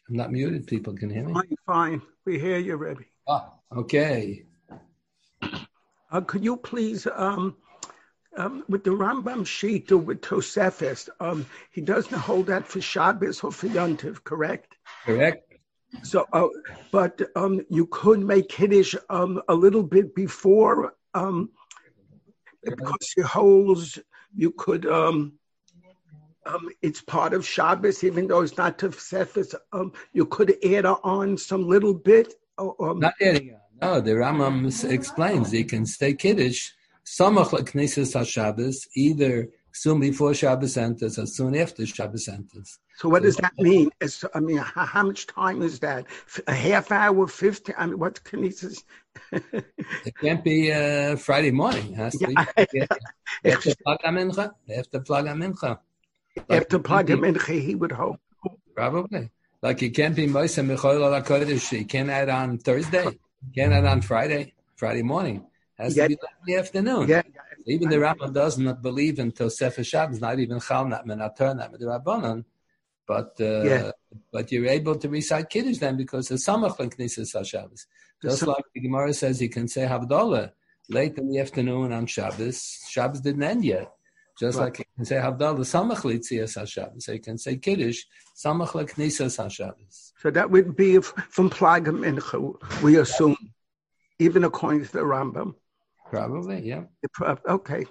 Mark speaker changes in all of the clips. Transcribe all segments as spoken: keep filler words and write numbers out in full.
Speaker 1: I'm not muted. People can hear me.
Speaker 2: Fine, fine. We hear you, Rebbe.
Speaker 1: Ah, okay.
Speaker 2: Uh, could you please, um, um, with the Rambam sheet or with Tosefes, um, he doesn't hold that for Shabbos or for Yom Tov, correct?
Speaker 1: Correct.
Speaker 2: So, uh, but um, you could make Kiddush um, a little bit before, um, because he holds, you could, um, um, it's part of Shabbos, even though it's not Tosefes, um, you could add on some little bit. Um,
Speaker 1: not adding on. No, the Rambam explains he can stay Kiddush, Samach Knesses HaShabbos, either soon before Shabbos enters or soon after Shabbos enters.
Speaker 2: So what so does that mean? It's, I mean, how, how much time is that? A half hour, fifty? I mean, what Knesses?
Speaker 1: It can't be uh, Friday morning. It has to
Speaker 2: yeah.
Speaker 1: be after Plag HaMincha. After Plag HaMincha.
Speaker 2: After Plag HaMincha, he would hope.
Speaker 1: Probably. Like you can't be Moshe Michoel al HaKodesh. You can't add on Thursday. You can't add on Friday, Friday morning. It has yeah. to be in the afternoon.
Speaker 2: Yeah.
Speaker 1: Even the Rambam doesn't believe in Tosefes Shabbos, not even Chal, not Menator, not Medrabanan. But uh,
Speaker 2: yeah.
Speaker 1: but you're able to recite Kiddush then because it's Samach Knesses HaShabbos. Just so, like the Gemara says, you can say Havdalah late in the afternoon on Shabbos. Shabbos didn't end yet. Just right. like you can say Havdalah Samach Litzias HaShabbos. So you can say Kiddush Samach Knesses HaShabbos.
Speaker 2: So that would be from Plag HaMincha, we assume, even according to the Rambam.
Speaker 1: Probably, yeah.
Speaker 2: Okay.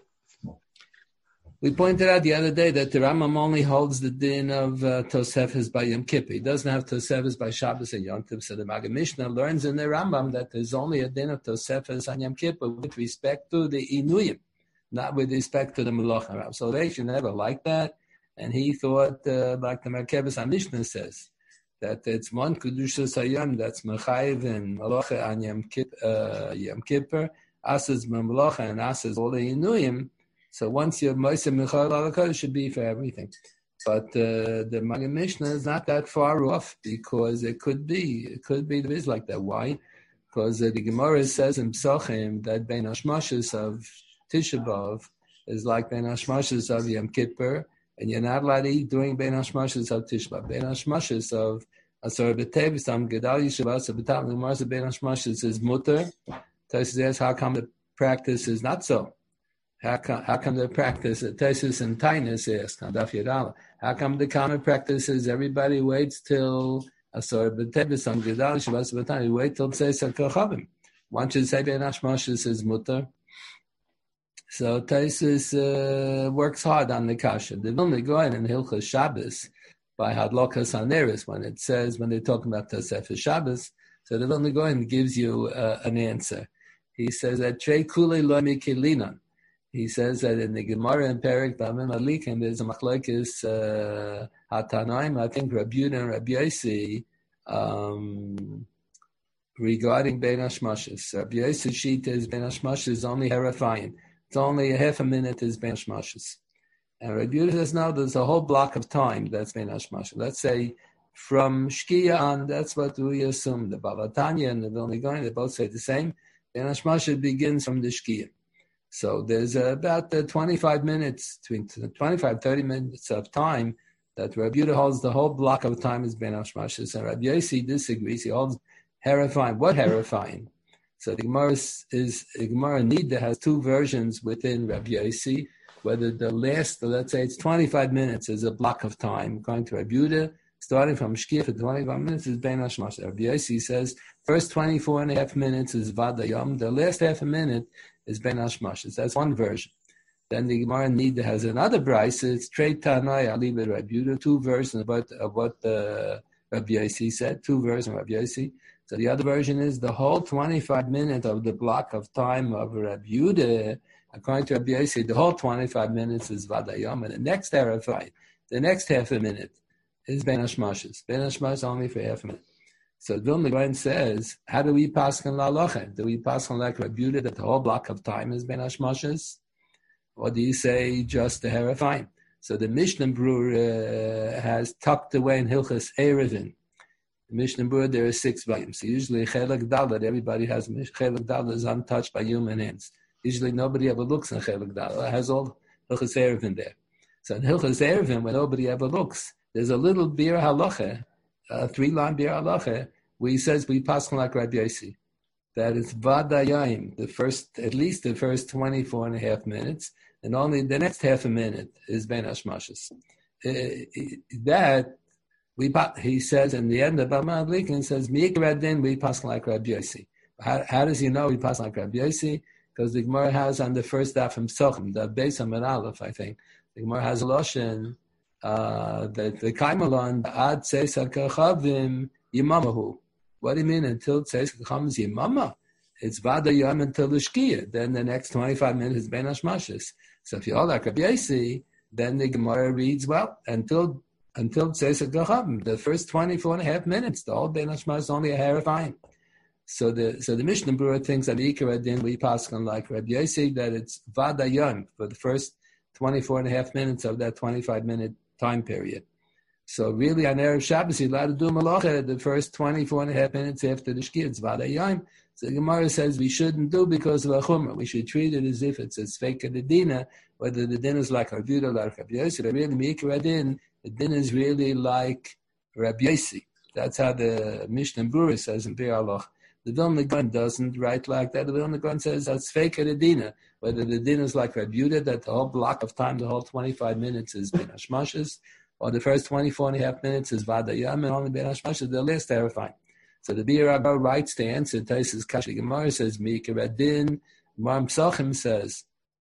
Speaker 1: We pointed out the other day that the Rambam only holds the din of uh, Tosefes by Yom Kippur. He doesn't have Tosefes by Shabbos and Yom Tov. So the Maggid Mishnah learns in the Rambam that there's only a din of Tosefes on Yom Kippur with respect to the Inuyim, not with respect to the Melachim. So they should never like that. And he thought, uh, like the Merkebes HaMishnah says, that it's one Kedushas Hayom that's Mechayiv and Malacha on Yom Kippur, uh, Yom Kippur, Asas Malacha and Asas all the Inuyim. So once you're Moshe Michoel al HaKodesh, it should be for everything. But uh, the Maggid Mishnah is not that far off because it could be, it could be there is like that. Why? Because uh, the Gemara says in Psachim that Bein Hashmashos of Tisha B'Av is like Bein Hashmashos of Yom Kippur, and you're not allowed to eat during Bein Hashmashos of Tisha B'Av. Bein Hashmashos of Asar B'Tevis, Am Gedal Yishavas of B'Tam, the Gemara says Bein Hashmashos is mutter. Tosfos asks how come the practice is not so? How come, how come the practice, Tosfos and Tainus ask, Daf Yadala, how come the common practice is everybody waits till Asar B'Tevis, Am Gedal Yishavas of B'Tam, you wait till Tzeiser Kochavim. Once you say Bein Hashmashos is mutter, so Tosfos uh, works hard on the kasha. They only go in in Hilchos Shabbos by Hadlokas Haneris when it says, when they're talking about Tosefes Shabbos, so the Vilna Gaon gives you uh, an answer. He says that Trei Kulei Lo Mikilinon. He says that in the Gemara and Perek Bamim Alikim there's a machlokes uh, Hatanaim. I think Rabbi Yehuda and Rabbi Yossi um, regarding Bein Hashmashos. Rabbi Yossi's sheet is Bein Hashmashos is only herifying. It's only a half a minute is Bein Hashmashos. And Rabbi Yehuda says no, there's a whole block of time that's Bein Hashmashos. Let's say from Shkia on, that's what we assume. The Bava Tanya and the Vilna Gaon, they both say the same. Bein Hashmashos begins from the Shkia. So there's uh, about uh, twenty-five minutes, between twenty-five, thirty minutes of time that Rabbi Yehuda holds the whole block of time is Bein Hashmashos. And Rabbi Yossi disagrees. He holds herifying. What herifying? So the Gemara is, is the Gemara Nida has two versions within Rabbi Yossi. Whether the last, let's say it's twenty-five minutes is a block of time, going to Rabbi Yehuda, starting from Shkia for twenty-five minutes is Bein Hashmashos. Rabbi Yossi says first twenty-four and a half minutes is Vadayom. The last half a minute is Bein Hashmashos. That's one version. Then the Gemara Nida has another brayso. It's Trei Tanai Aliba Rabbi Yehuda, two versions of what, of what uh, Rabbi Yossi said, two versions of Rabbi Yossi. So the other version is the whole twenty-five minutes of the block of time of Rabbi Yehuda. According to Rabbi Yossi, the whole twenty-five minutes is Vadayom, and the next herify, the next half a minute is Bein Hashmashos. Bein Hashmashos only for half a minute. So Vilna Gaon says, how do we pass on la'alocha? Do we pass on like Rabbi Yehuda that the whole block of time is Bein Hashmashos? Or do you say just the herifying? So the Mishnah Berurah uh, has tucked away in Hilchos Erevin. The Mishnah Berurah, there are six volumes. So usually Chelek Daled, everybody has Chelek Daled is untouched by human hands. Usually nobody ever looks in Chelek Daled. It has all Hilchos Erevin there. So in Hilchos Erevin, when nobody ever looks, there's a little bir halacha uh, three-line Bir Halacha, where he says we pass like Rabbi Yossi, that it's Vadayim, the first, at least the first twenty-four and a half minutes, and only the next half a minute is Ben Hashmashis. Uh, that, we he says in the end of Bama Ablikin, says, Mikradin, we pass like Rabbi Yossi. How, how does he know we pass like Rabbi Yossi? Because the Gemara has on the first daf from Sochem, the Beis Amid Aleph, I think, the Gemara has a Loshen, uh, that the Kaimalon, Ad Tzeis HaKachavim Yimamahu. What do you mean until Tzeis HaKachavim is Yimama? It's Vada Yom until the Shkia. Then the next twenty-five minutes is Ben Hashmashis. So if you all like Rabbi Yossi, then the Gemara reads, well, until until Tzeis HaKachavim, the first twenty-four and a half minutes, the whole Ben Hashmashis is only a hair of fine. So the so the Mishnah Berurah thinks that Ikar Adin we pass on like Rabbi Yossi, that it's Vada Yom for the first twenty-four and a half minutes of that twenty-five minute time period. So really on Erev Shabbos you're allowed to do Malacha the first twenty-four and a half minutes after the Shkia, it's Vada Yom. So the Gemara says we shouldn't do because of a Chumrah. We should treat it as if it's a Sfeika the Dina, whether the din is like Rabbi Yehuda or like Rabbi Yossi. But really Ikar Adin, the din is really like Rabbi Yossi. That's how the Mishnah Berurah says in Bir Halacha. The Vilna Gaon doesn't write like that. The Vilna Gaon says that's fake at a dina. Whether the din is like Rabbi Yehuda, that the whole block of time, the whole twenty-five minutes is Ben Hashmashis, or the first twenty-four and a half minutes is Vada Yom, and only Ben Hashmashis, the last terrifying. So the Bir Rabba writes the answer. Taisus Kashi Gemara says, Mikar Adin. Maram Psachim says,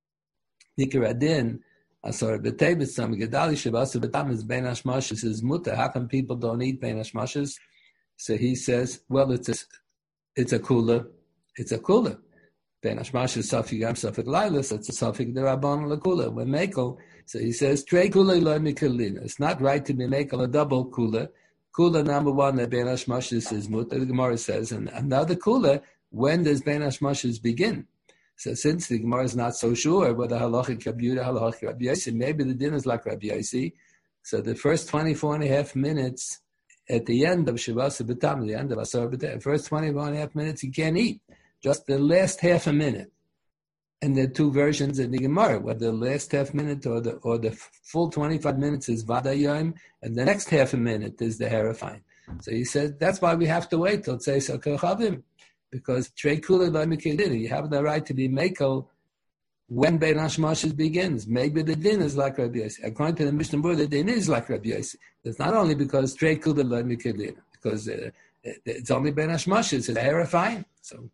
Speaker 1: Mikar Adin, Asar B'Tebet Sam Gedali Shabasa B'Tam is Ben Hashmashis is muta. How come people don't eat Ben Hashmashis? So he says, well, it's a It's a kula. It's a kula. Ben Hashmash is Safik Yam Safik Lailas. It's a Safik Derabban Lakula. When Mekel, so he says, Trei kula lo mikalina. It's not right to be Mekel a double kula. Kula number one that Ben Hashmash is muta. The Gemara says, and another kula. When does Ben Hashmash begin? So since the Gemara is not so sure whether halachic Rabbi Yehuda, halachic Rabbi Yossi, maybe the din is like Rabbi Yossi. So the first twenty-four and a half minutes. At the end of Shavasa B'Tam, the end of Asar B'Tam, first twenty-one and a half minutes, you can't eat. Just the last half a minute. And there are two versions in the Gemara, whether the last half minute or the or the full twenty-five minutes is Vada Yom, and the next half a minute is the Herefine. So he said, that's why we have to wait till Tzeis HaKachavim, because Trei Kula Lo Mikilin, you have the right to be Mekel when Ben Hashmashis begins. Maybe the din is like Rabbi Yossi. According to the Mishnah Berurah, the din is like Rabbi Yossi. It's not only because Trei Kula Lo Mikilin, because uh, it's only Ben Hashmashis, it's a Herefine. So,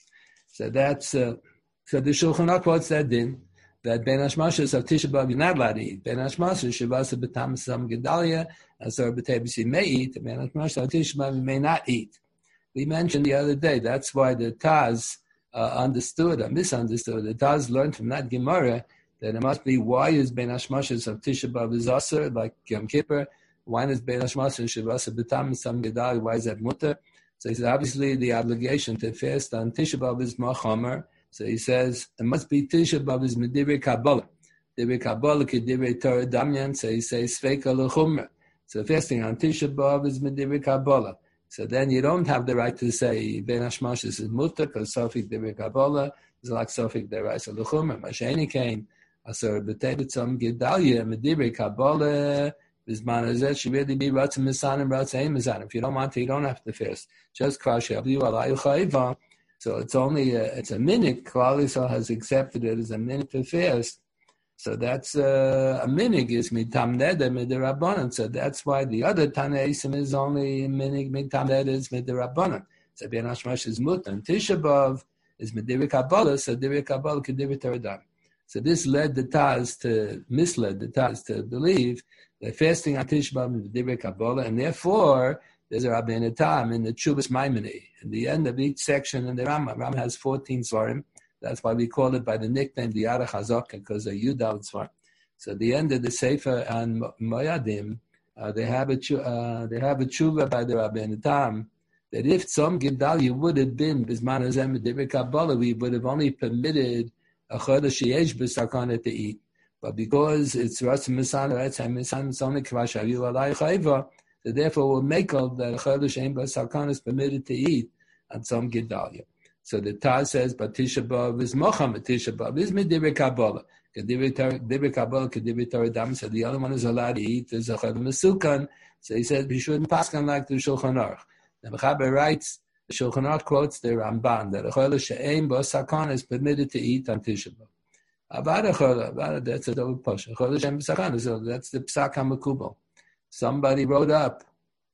Speaker 1: so that's, uh, so the Shulchan Aruch quotes that din, that Ben Hashmashis of Tisha B'Av you're not allowed to eat. Ben Hashmashis, Shavasa B'Tam Sam Gedalia, Asar B'Tebes you may eat, Ben Hashmashis of Tisha B'Av you may not eat. We mentioned the other day, that's why the Taz uh, understood or misunderstood. The Taz learned from that Gemara that it must be, why is Ben Hashmashis of Tisha B'Av is Asar, like Yom Kippur? Why is Ben Hashmashis Shavasa B'Tam Sam Gedalia, why is that mutter? So he said, obviously the obligation to fast on Tisha B'Av is Machamer. So he says, it must be Tisha B'Av is Medivre Kabbalah. Divre Kabbalah ke Divre Torah Damyan, so he says, Sveika L'chumra. So fasting on Tisha B'Av is Medivre Kabbalah. So then you don't have the right to say, Ben Hashmashis is Mutter, because Sofik Divre Kabbalah is like Sofik Deraisa L'chumra. Masheni came, Asar B'Tebetzam Gedalia, Medivre Kabbalah, Bizman Azet, she really be Ratzim Misanim, Ratzim Misanim. If you don't want to, you don't have to fast. Just Krash Yabdu Alayu Chayva. So it's only a, it's a minute. Klal Yisrael has accepted it as a minute to fast. So that's uh, a minute is mitam neder midirabanan. So that's why the other Tanaisim is only minute mitam neder is midirabanan. So Ben Hashmash is mutan. Tisha B'Av is midivik Kabbalah. So divik Kabbalah kedivik Teradam. So this led the Taz to misled the Taz to believe that fasting on Tisha B'Av is midivik Kabbalah, and therefore there's a Rabbeinu Tam in the Chuvas Maimoni. In the end of each section in the Rambam, Rambam has fourteen svarim. That's why we call it by the nickname the Yara Chazaka, because they're Yudal Svarim. So at the end of the Sefer and Moyadim, uh, they have a uh, they have a tshuva by the Rabbeinu Tam that if some Gedalia would have been Bisman Hazem Divri Kabbalah, we would have only permitted a Chodesh Yesh B'Sakana to eat. But because it's Ratzim Misana, Ratzim Misana, it's only Kvash Aviv Alai Chayva, so therefore we'll make all that Chodesh Yesh B'Sakana is permitted to eat on some Gedalia. So the Taz says, but Tisha B'Av is Mocham, Tisha B'Av is Medivri Kabbalah. Kedivri Kabbalah, Kedivri Torah Dam. So the other one is allowed to eat. There's a Chav Mesukan. So he said, we shouldn't pass on like the Shulchan Aruch. The Mechaber writes, the Shulchan Aruch quotes the Ramban, that a chol she'ein bo sakon is permitted to eat on Tisha B'Av. Avada chol, avada, that's a double push. A chol she'ein bo sakon, so that's the Psak HaMekubal. Somebody wrote up,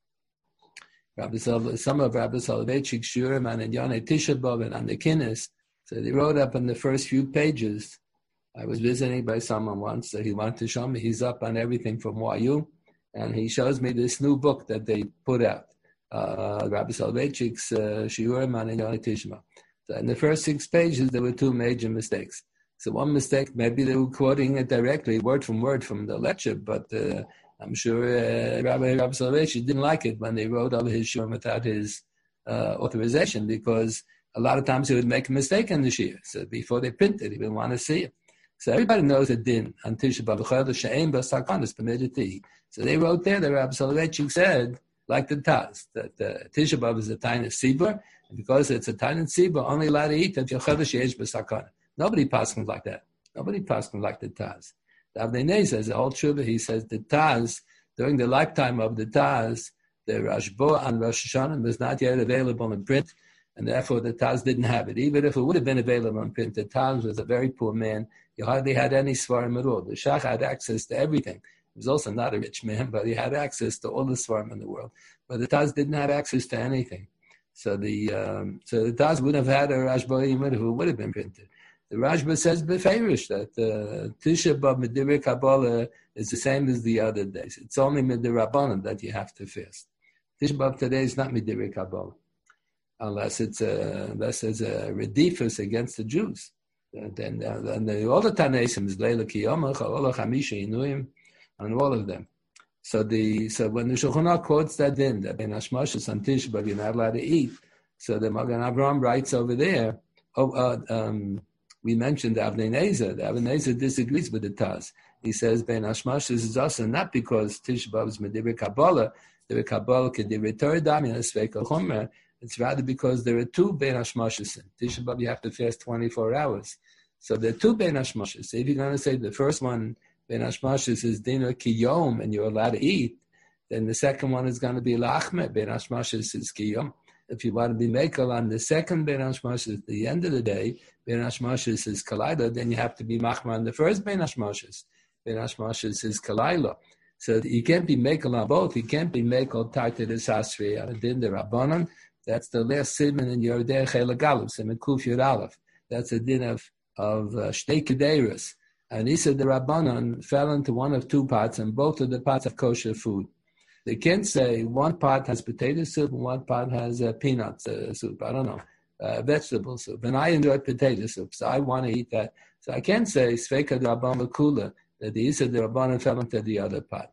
Speaker 1: Rabbi Sol, some of Rabbi Soloveitchik Shurim and Yonei Tisha B'Av and on the Kinnis. So they wrote up in the first few pages. I was visiting by someone once that he wanted to show me. He's up on everything from Y U, and he shows me this new book that they put out, uh, Rabbi Soloveitchik's uh, Shurim and Yonei Tisha B'Av. So in the first six pages, there were two major mistakes. So one mistake, maybe they were quoting it directly, word from word from the lecture, but uh, I'm sure uh, Rabbi, Rabbi Soloveitchik didn't like it when they wrote over his Shurim without his uh, authorization, because a lot of times he would make a mistake in the Shir. So before they print it, he would want to see it. So everybody knows that din on Tisha B'Av she'ein bo sakon is permitted to eat. So they wrote there that Rabbi Soloveitchik said, like the Taz, that uh, Tisha B'Av is a tiny sibur, and because it's a tiny sibur, only allowed to eat if you're chodesh yesh b'sakon. Nobody passes like that. Nobody passes like the Taz. The Avnei Nezer says the whole Tshuva. He says the Taz during the lifetime of the Taz, the Rashbo and Rosh Hashanah was not yet available in print, and therefore the Taz didn't have it. Even if it would have been available in print, the Taz was a very poor man. He hardly had any svarim at all. The Shach had access to everything. He was also not a rich man, but he had access to all the svarim in the world. But the Taz didn't have access to anything. So the um, so the Taz would have had a Rashba even if it would have been printed. The Rashba says beferish that uh, Tisha B'Av Midirei Kabbalah is the same as the other days. It's only Midirei Rabbanan that you have to fast. Tisha B'Av today is not Midirei Kabbalah, unless it's a, unless it's a redifus against the Jews. And then uh, and the, all the Tanaisim is Leila Kiyomach, all the Chamisha Inuim, and all of them. So the so when the Shulchan Aruch quotes that din that Ben Hashmashas on Tisha B'Av you're not allowed to eat, so the Magen Avraham writes over there. Oh, uh, um, we mentioned the Avnei Nezer. The Avnei Nezer disagrees with the Taz. He says Ben Hashmashas is also not because Tisha B'Av is Midirei Kabbalah, the Kabbalah Kedivrei Torah Dami and Sveikol Chomer. It's rather because there are two Ben Hashmashas. Tisha B'Av you have to fast twenty-four hours. So there are two Ben Hashmashas. If you're going to say the first one, Ben Hashmashas is Dina Kiyom, and you're allowed to eat, then the second one is going to be Lachme. Ben Hashmashas is Kiyom. If you want to be Mekel on the second Ben Hashmashas at the end of the day, Ben Hashmashas is Kalayla, then you have to be Machma on the first Ben Hashmashas. Ben Hashmashas is Kalayla. So you can't be Mekel on both. You can't be Mekel Tartet Asasri on Din the Rabbanon. That's the last simon in your Derech Elagalim, Simon Kuf Yud Aleph. That's a din of of Shtei Kederus. And he said the Rabbanon fell into one of two pots, and both of the pots have kosher food. They can't say one pot has potato soup and one pot has uh, peanut uh, soup. I don't know, uh, vegetable soup. And I enjoy potato soup, so I want to eat that. So I can't say Sveika Rabban Kula that the Isa the Rabbanon fell into the other pot.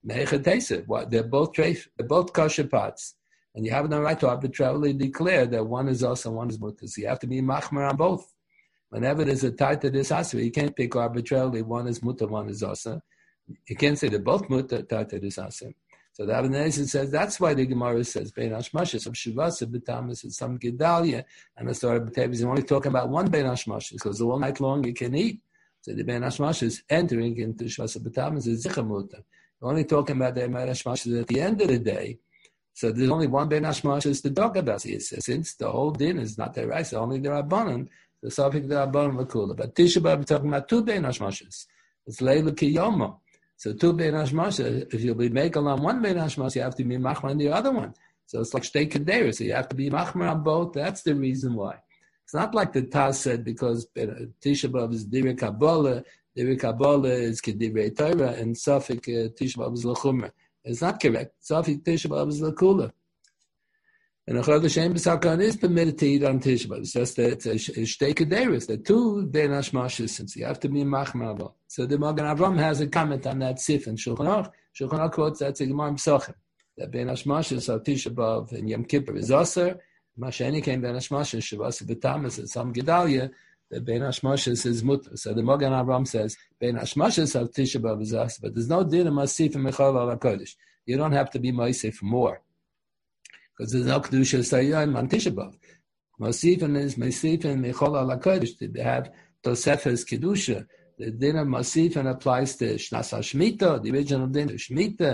Speaker 1: They're both treif, they're both kosher pots. And you have no right to arbitrarily declare that one is us and one is mutter. So you have to be machmer on both. Whenever there's a tie to this asra, you can't pick arbitrarily one is mutter, one is asa. You can't say they're both mutter, tie to this asra. So the Avnei Nezer says that's why the Gemara says Bein Hashmashas of Shivasa B'Tamas and some Gedalia and the story of B'Tavis. You're only talking about one Bein Hashmashas because all night long you can eat. So the Bein Hashmashas entering into Shivasa B'Tamas is Zicha Mutter. You're only talking about the Bein Hashmashas at the end of the day. So there's only one Ben Hashmashas to talk about. He says, since the whole din is not the right, so only the Rabbanon, the Safik the Rabbanon were cooler. But Tisha B'Av, we're talking about two Ben Hashmashas. It's Leila Kiyoma. So two Ben Hashmashas, if you'll be making on one Ben Hashmash, you have to be machmer on the other one. So it's like Shtei Kedera, so you have to be machmer on both. That's the reason why. It's not like the Taz said, because Tisha B'Av is Divrei Kabbalah, Divrei Kabbalah is Kedivrei Torah, and Safik uh, Tisha B'Av is L'chumer. It's not correct. Safik Tisha B'Av is L'kula. And a Chodesh She'ein B'Sakon is permitted to eat on Tisha B'Av. It's just that it's a Shtei Kederis. The two Ben Hashmashas, since you have to be machmer about. So the Magen Avraham has a comment on that sif in Shulchan Aruch. Shulchan Aruch quotes that to Gemara Pesachim. That Ben Hashmashas of Tisha B'Av and Yom Kippur is Aser. Masheni came Ben Hashmashas Shavasa B'Tamas and some Gedalia. The Ben Hashmashas is mutter. So the Magen Avraham says Ben Hashmashas of Tisha B'Av is Aser, but there's no din of Masif and Mechal al HaKodesh. You don't have to be Masif more. Because there's no Kedusha Sayyim on Tisha B'Av. Masifin is Masifin Mechol al HaKodesh. They have Tosefes Kedusha. The din of Masifin applies to Shnas HaShmita, the original din of Shmita.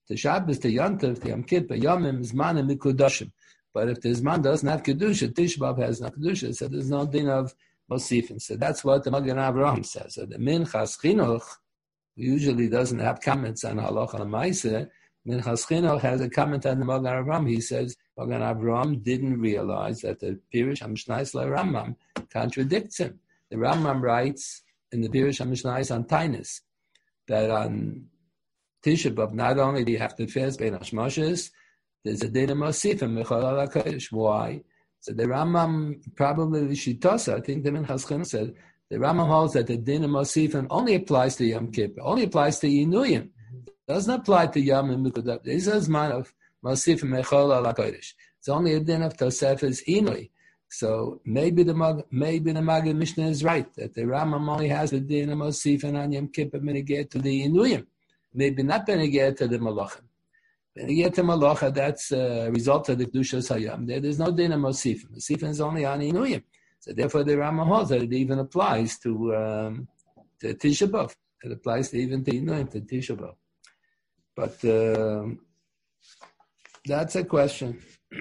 Speaker 1: The Shabbos, the Yontif, the Yom Kippur, Yomim, Zman, and Mikudashim. But if the Zman doesn't have Kedusha, Tisha B'Av has no Kedusha, so there's no din of Mosifin. So that's what the Magen Avraham says. So the Minchas Chinuch usually doesn't have comments on Halacha L'Maaseh. Minchas Chinuch has a comment on the Magen Avraham. He says Magen Avraham didn't realize that the Pirush HaMishnayos LaRambam contradicts him. The Rambam writes in the Pirush HaMishnayos on Tainus that on Tisha B'Av, not only do you have to fast Bein Hashmoshes, there's a din of Mosifim Mechol Al HaKodesh. Why? So the Rambam, probably Shitasa, I think the Minchas Chinuch said, the Rambam holds that the din of Mosifim only applies to Yom Kippur, only applies to Yinuyim. Doesn't apply to Yom and Mikudab. This is man of Mosifim Mechol Al HaKodesh. It's only a din of Tosefes Inui. So maybe the Mag, maybe the Maggid Mishnah is right, that the Rambam only has the din of Mosifim on Yom Kippur beneged to the Yinuyim. Maybe not beneged to the Malachim. Beneged to Malacha, that's a result of the Kedushas Hayam. There, there's no din of Mosifim. Mosifim is only on Yinuyim. So therefore the Rambam holds that it even applies to, um, to Tisha B'Av. It applies to even to Yinuyim, to Tisha B'Av. But uh, that's a question.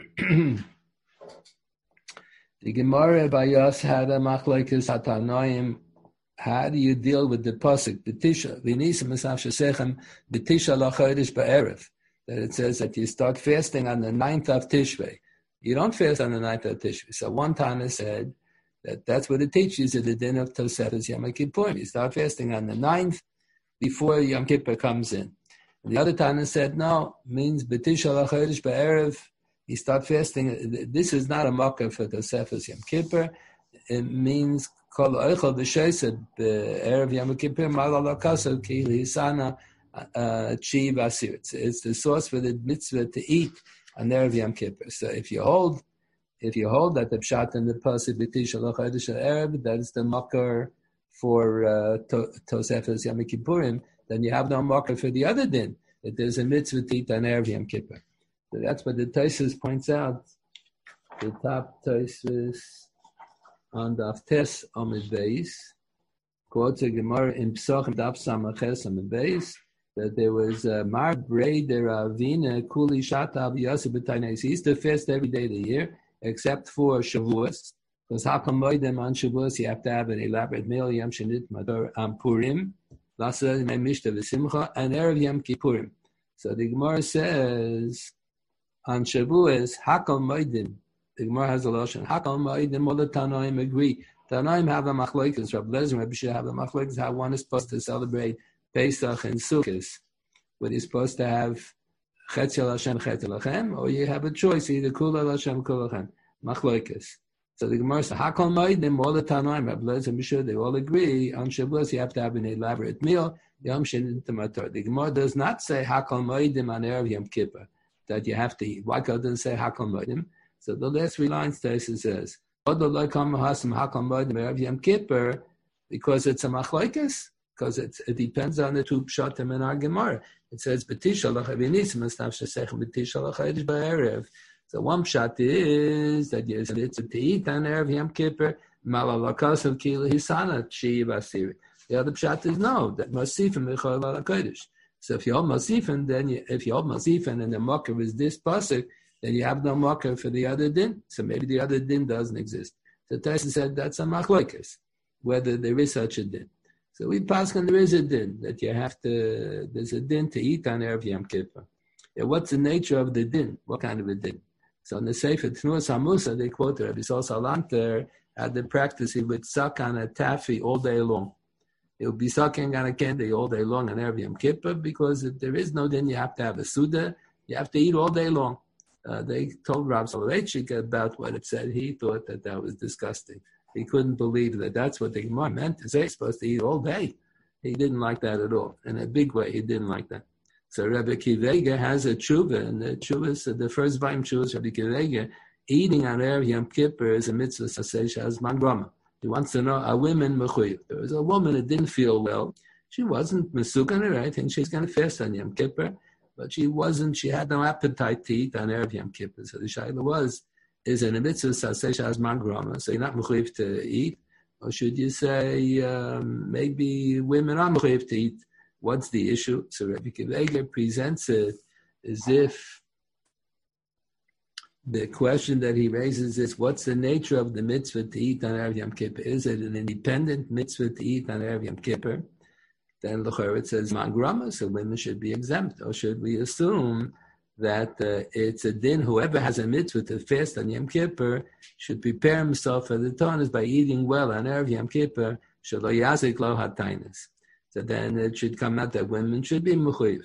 Speaker 1: The Gemara by Yos had a machlokes hatanoim. How do you deal with the pasuk b'tisha v'nisim esav shesechem b'tisha lachodesh ba'erev? That it says that you start fasting on the ninth of Tishrei. You don't fast on the ninth of Tishrei. So one Tana said that that's what it teaches you, the din of Tosefes Yom Kippurim. You start fasting on the ninth before Yom Kippur comes in. And the other Tana said no, means b'tisha lachodesh ba'erev. You start fasting. This is not a makkah for Tosefes Yom Kippur. It means kol oichel b'sheised b'erev Yom Kippur malal akasav ki lihisana chi basir. It's the source for the mitzvah to eat on erev Yom Kippur. So if you hold, if you hold that the pshat and the pasuk b'tisha lachodesh erev, that is the makkah for uh, Tosefes Yom Kippurim, then you have no makkah for the other din, that there's a mitzvah to eat on erev Yom Kippur. So that's what the Tosfos points out. The top Tosfos on the Aftes Amid Beis quotes a Gemara in Psachim Daf Samaches Amid Beis that there was a Mar Brei de Ravina Kuli Shata Aviyasi B'Tainais. He used to fast every day of the year except for Shavuos, because Hakam Moedem on Shavuos you have to have an elaborate meal Yom Shenit Mador Am Purim, Lasa Mishta V'Simcha, and Erev Yom Kippurim. So the Gemara says on Shavuos, Hakal Moedim, the Gemara has a lotion. Hakal Moedim, all the Tanoim agree. Tanoim have a machlokes. Rabbi Lezer, Rabbi Shua have a machlokes. How one is supposed to celebrate Pesach and Sukkot. Whether you're supposed to have Chetzel Hashem, Chetzel Hashem, or you have a choice, either Kula Hashem, Kula Hashem. Machlokes. So the Gemara says, Hakal Moedim, all the Tanoim, Rabbi Lezer, Rabbi Shua, they all agree. On Shavuos, you have to have an elaborate meal. Yom Shenit Mator. The Gemara does not say Hakal Moedim on Erev Yom Kippur, that you have to eat. Why God doesn't say Hakal Moedim? So the last three lines Tosfos says, Yom Kippur, because it's a machlokes, because it's, it depends on the two pshatim in our Gemara. It says, B'tisha l'chavinis, m'stav shesechem b'tisha l'chavish ba'erev. So one pshat is that yes, it's to eat on Erev Yom Kippur, malalakasav ki l'hisana chi basiri. The other pshat is no, that Mosifim Mechol Al HaKodesh. So if you hold Mosifim, then you, if you hold Mosifim and the makkah is this pasuk, then you have no makkah for the other din. So maybe the other din doesn't exist. So Tosfos said that's a machlokes, whether there is such a din. So we pass on there is a din, that you have to, there's a din to eat on Erev Yom Kippur. Yeah, what's the nature of the din? What kind of a din? So in the Sefer Tnuas HaMusa, they quote Rabbi Yisrael Salanter had the practice, he would suck on a taffy all day long. He would be sucking on a candy all day long on Erev Yom Kippur, because if there is no din, you have to have a Suda, you have to eat all day long. Uh, they told Rav Soloveitchik about what it said. He thought that that was disgusting. He couldn't believe that that's what the Gemara meant to say. He's supposed to eat all day. He didn't like that at all. In a big way, he didn't like that. So Rabbi Kivega has a tshuva, and the tshuva, so the first Vaim tshuva, Rabbi Kivega, eating on Erev Yom Kippur is a mitzvah sasei shazman grama. He wants to know, are women mechuyev? There was a woman that didn't feel well. She wasn't mesukan or anything. She's going to fast on Yom Kippur. But she wasn't, she had no appetite to eat on Erev Yom Kippur. So the shaila was, is in a mitzvah saseh shazman grama, so you're not mechuyev to eat? Or should you say, um, maybe women are mechuyev to eat? What's the issue? So Rabbi Kiva presents it as if the question that he raises is, what's the nature of the mitzvah to eat on Erev Yom Kippur? Is it an independent mitzvah to eat on Erev Yom Kippur? Then l'chorah it says mangrama, so women should be exempt. Or should we assume that uh, it's a din, whoever has a mitzvah to fast on Yom Kippur should prepare himself for the tanis by eating well on Erev Yom Kippur, shelo yazik lo hatainis. So then it should come out that women should be mechuyev.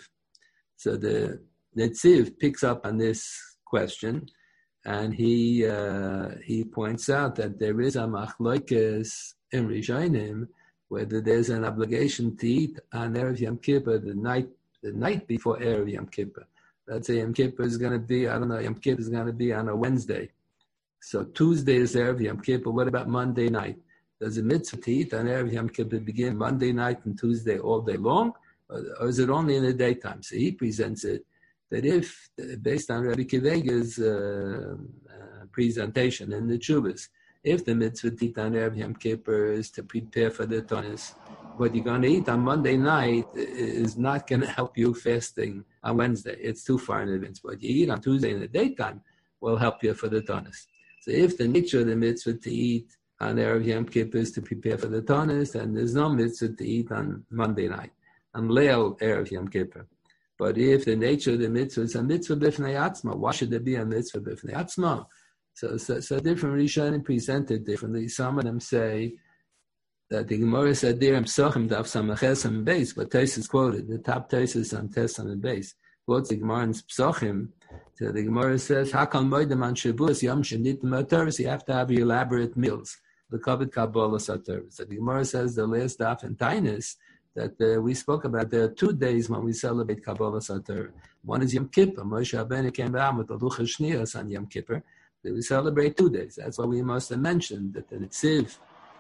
Speaker 1: So the Netziv picks up on this question, and he uh, he points out that there is a machlokes in Rishonim whether there's an obligation to eat on Erev Yom Kippur the night the night before Erev Yom Kippur. Let's say Yom Kippur is going to be, I don't know, Yom Kippur is going to be on a Wednesday. So Tuesday is Erev Yom Kippur. What about Monday night? Does the mitzvah to eat on Erev Yom Kippur begin Monday night and Tuesday all day long? Or, or is it only in the daytime? So he presents it that if, based on Rabbi Kivega's uh, uh, presentation in the Chuvas, if the mitzvah to eat on Erev Yom Kippur is to prepare for the Tanis, what you're going to eat on Monday night is not going to help you fasting on Wednesday. It's too far in advance. What you eat on Tuesday in the daytime will help you for the Tanis. So if the nature of the mitzvah to eat on Erev Yom Kippur is to prepare for the Tanis, then there's no mitzvah to eat on Monday night, on Leil Erev Yom Kippur. But if the nature of the mitzvah is a mitzvah b'fnei atzma, why should there be a mitzvah b'fnei atzma? So, so, so different Rishonim presented differently. Some of them say that the Gemara said there, I'm Psachim daf samaches and base, but Tosfos quoted, the top Tosfos on Tes on the base, quotes the Gemara in Psachim. So the Gemara says, Hakal moedem an Shavuos yom shenit m'ataris, you have to have elaborate meals. The Kavod Kabbalah Sataris. So the Gemara says the last daf in Tainus that uh, we spoke about, there are two days when we celebrate Kabbalah Satar. One is Yom Kippur. Moshe Rabbeinu came down with the Luchas Shniyos on Yom Kippur. We celebrate two days. That's why we must have mentioned that the Netziv,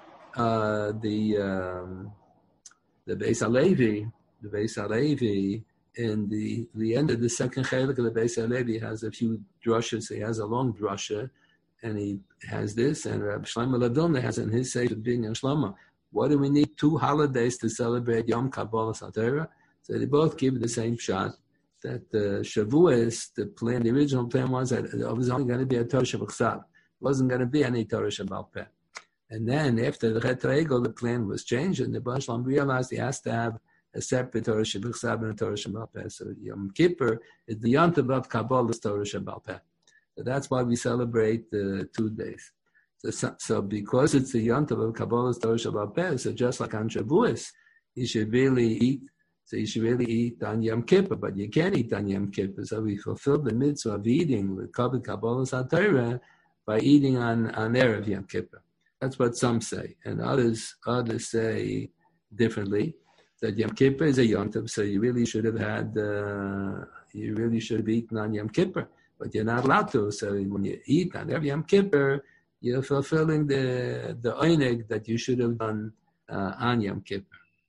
Speaker 1: uh, the um, the Beis Halevi, the Beis Halevi, in the the end of the second chelik of the Beis Halevi has a few drushes. He has a long drusha, and he has this, and Rabbi Shlomo Ladona has in his Sefer Binyan Shlomo. What do we need two holidays to celebrate Yom Kabbalah Satira? So they both give the same shot. That uh, Shavuos, the plan, the original plan was that it was only going to be a Torah Shabbat. It wasn't going to be any Torah Shabbat Peh. And then after the Chet HaEgel, the plan was changed, and the Baal Shalom realized he has to have a separate Torah Shabbat and a Torah Shabbat Peh. So Yom Kippur is the Yom Tov Kabbalah's Torah Shabbat Peh. So that's why we celebrate uh, two days. So, so because it's the Yom Tov of Kabbalah's Torah Shabbat Peh, so just like on Shavuos, you should really eat. So you should really eat on Yom Kippur, but you can't eat on Yom Kippur. So we fulfill the mitzvah of eating with Kavod Kabbalas HaTorah by eating on, on Erev Yom Kippur. That's what some say. And others others say differently, that Yom Kippur is a Yom Tov, so you really should have had, uh, you really should have eaten on Yom Kippur, but you're not allowed to. So when you eat on Erev Yom Kippur, you're fulfilling the, the oineg that you should have done uh, on Yom Kippur.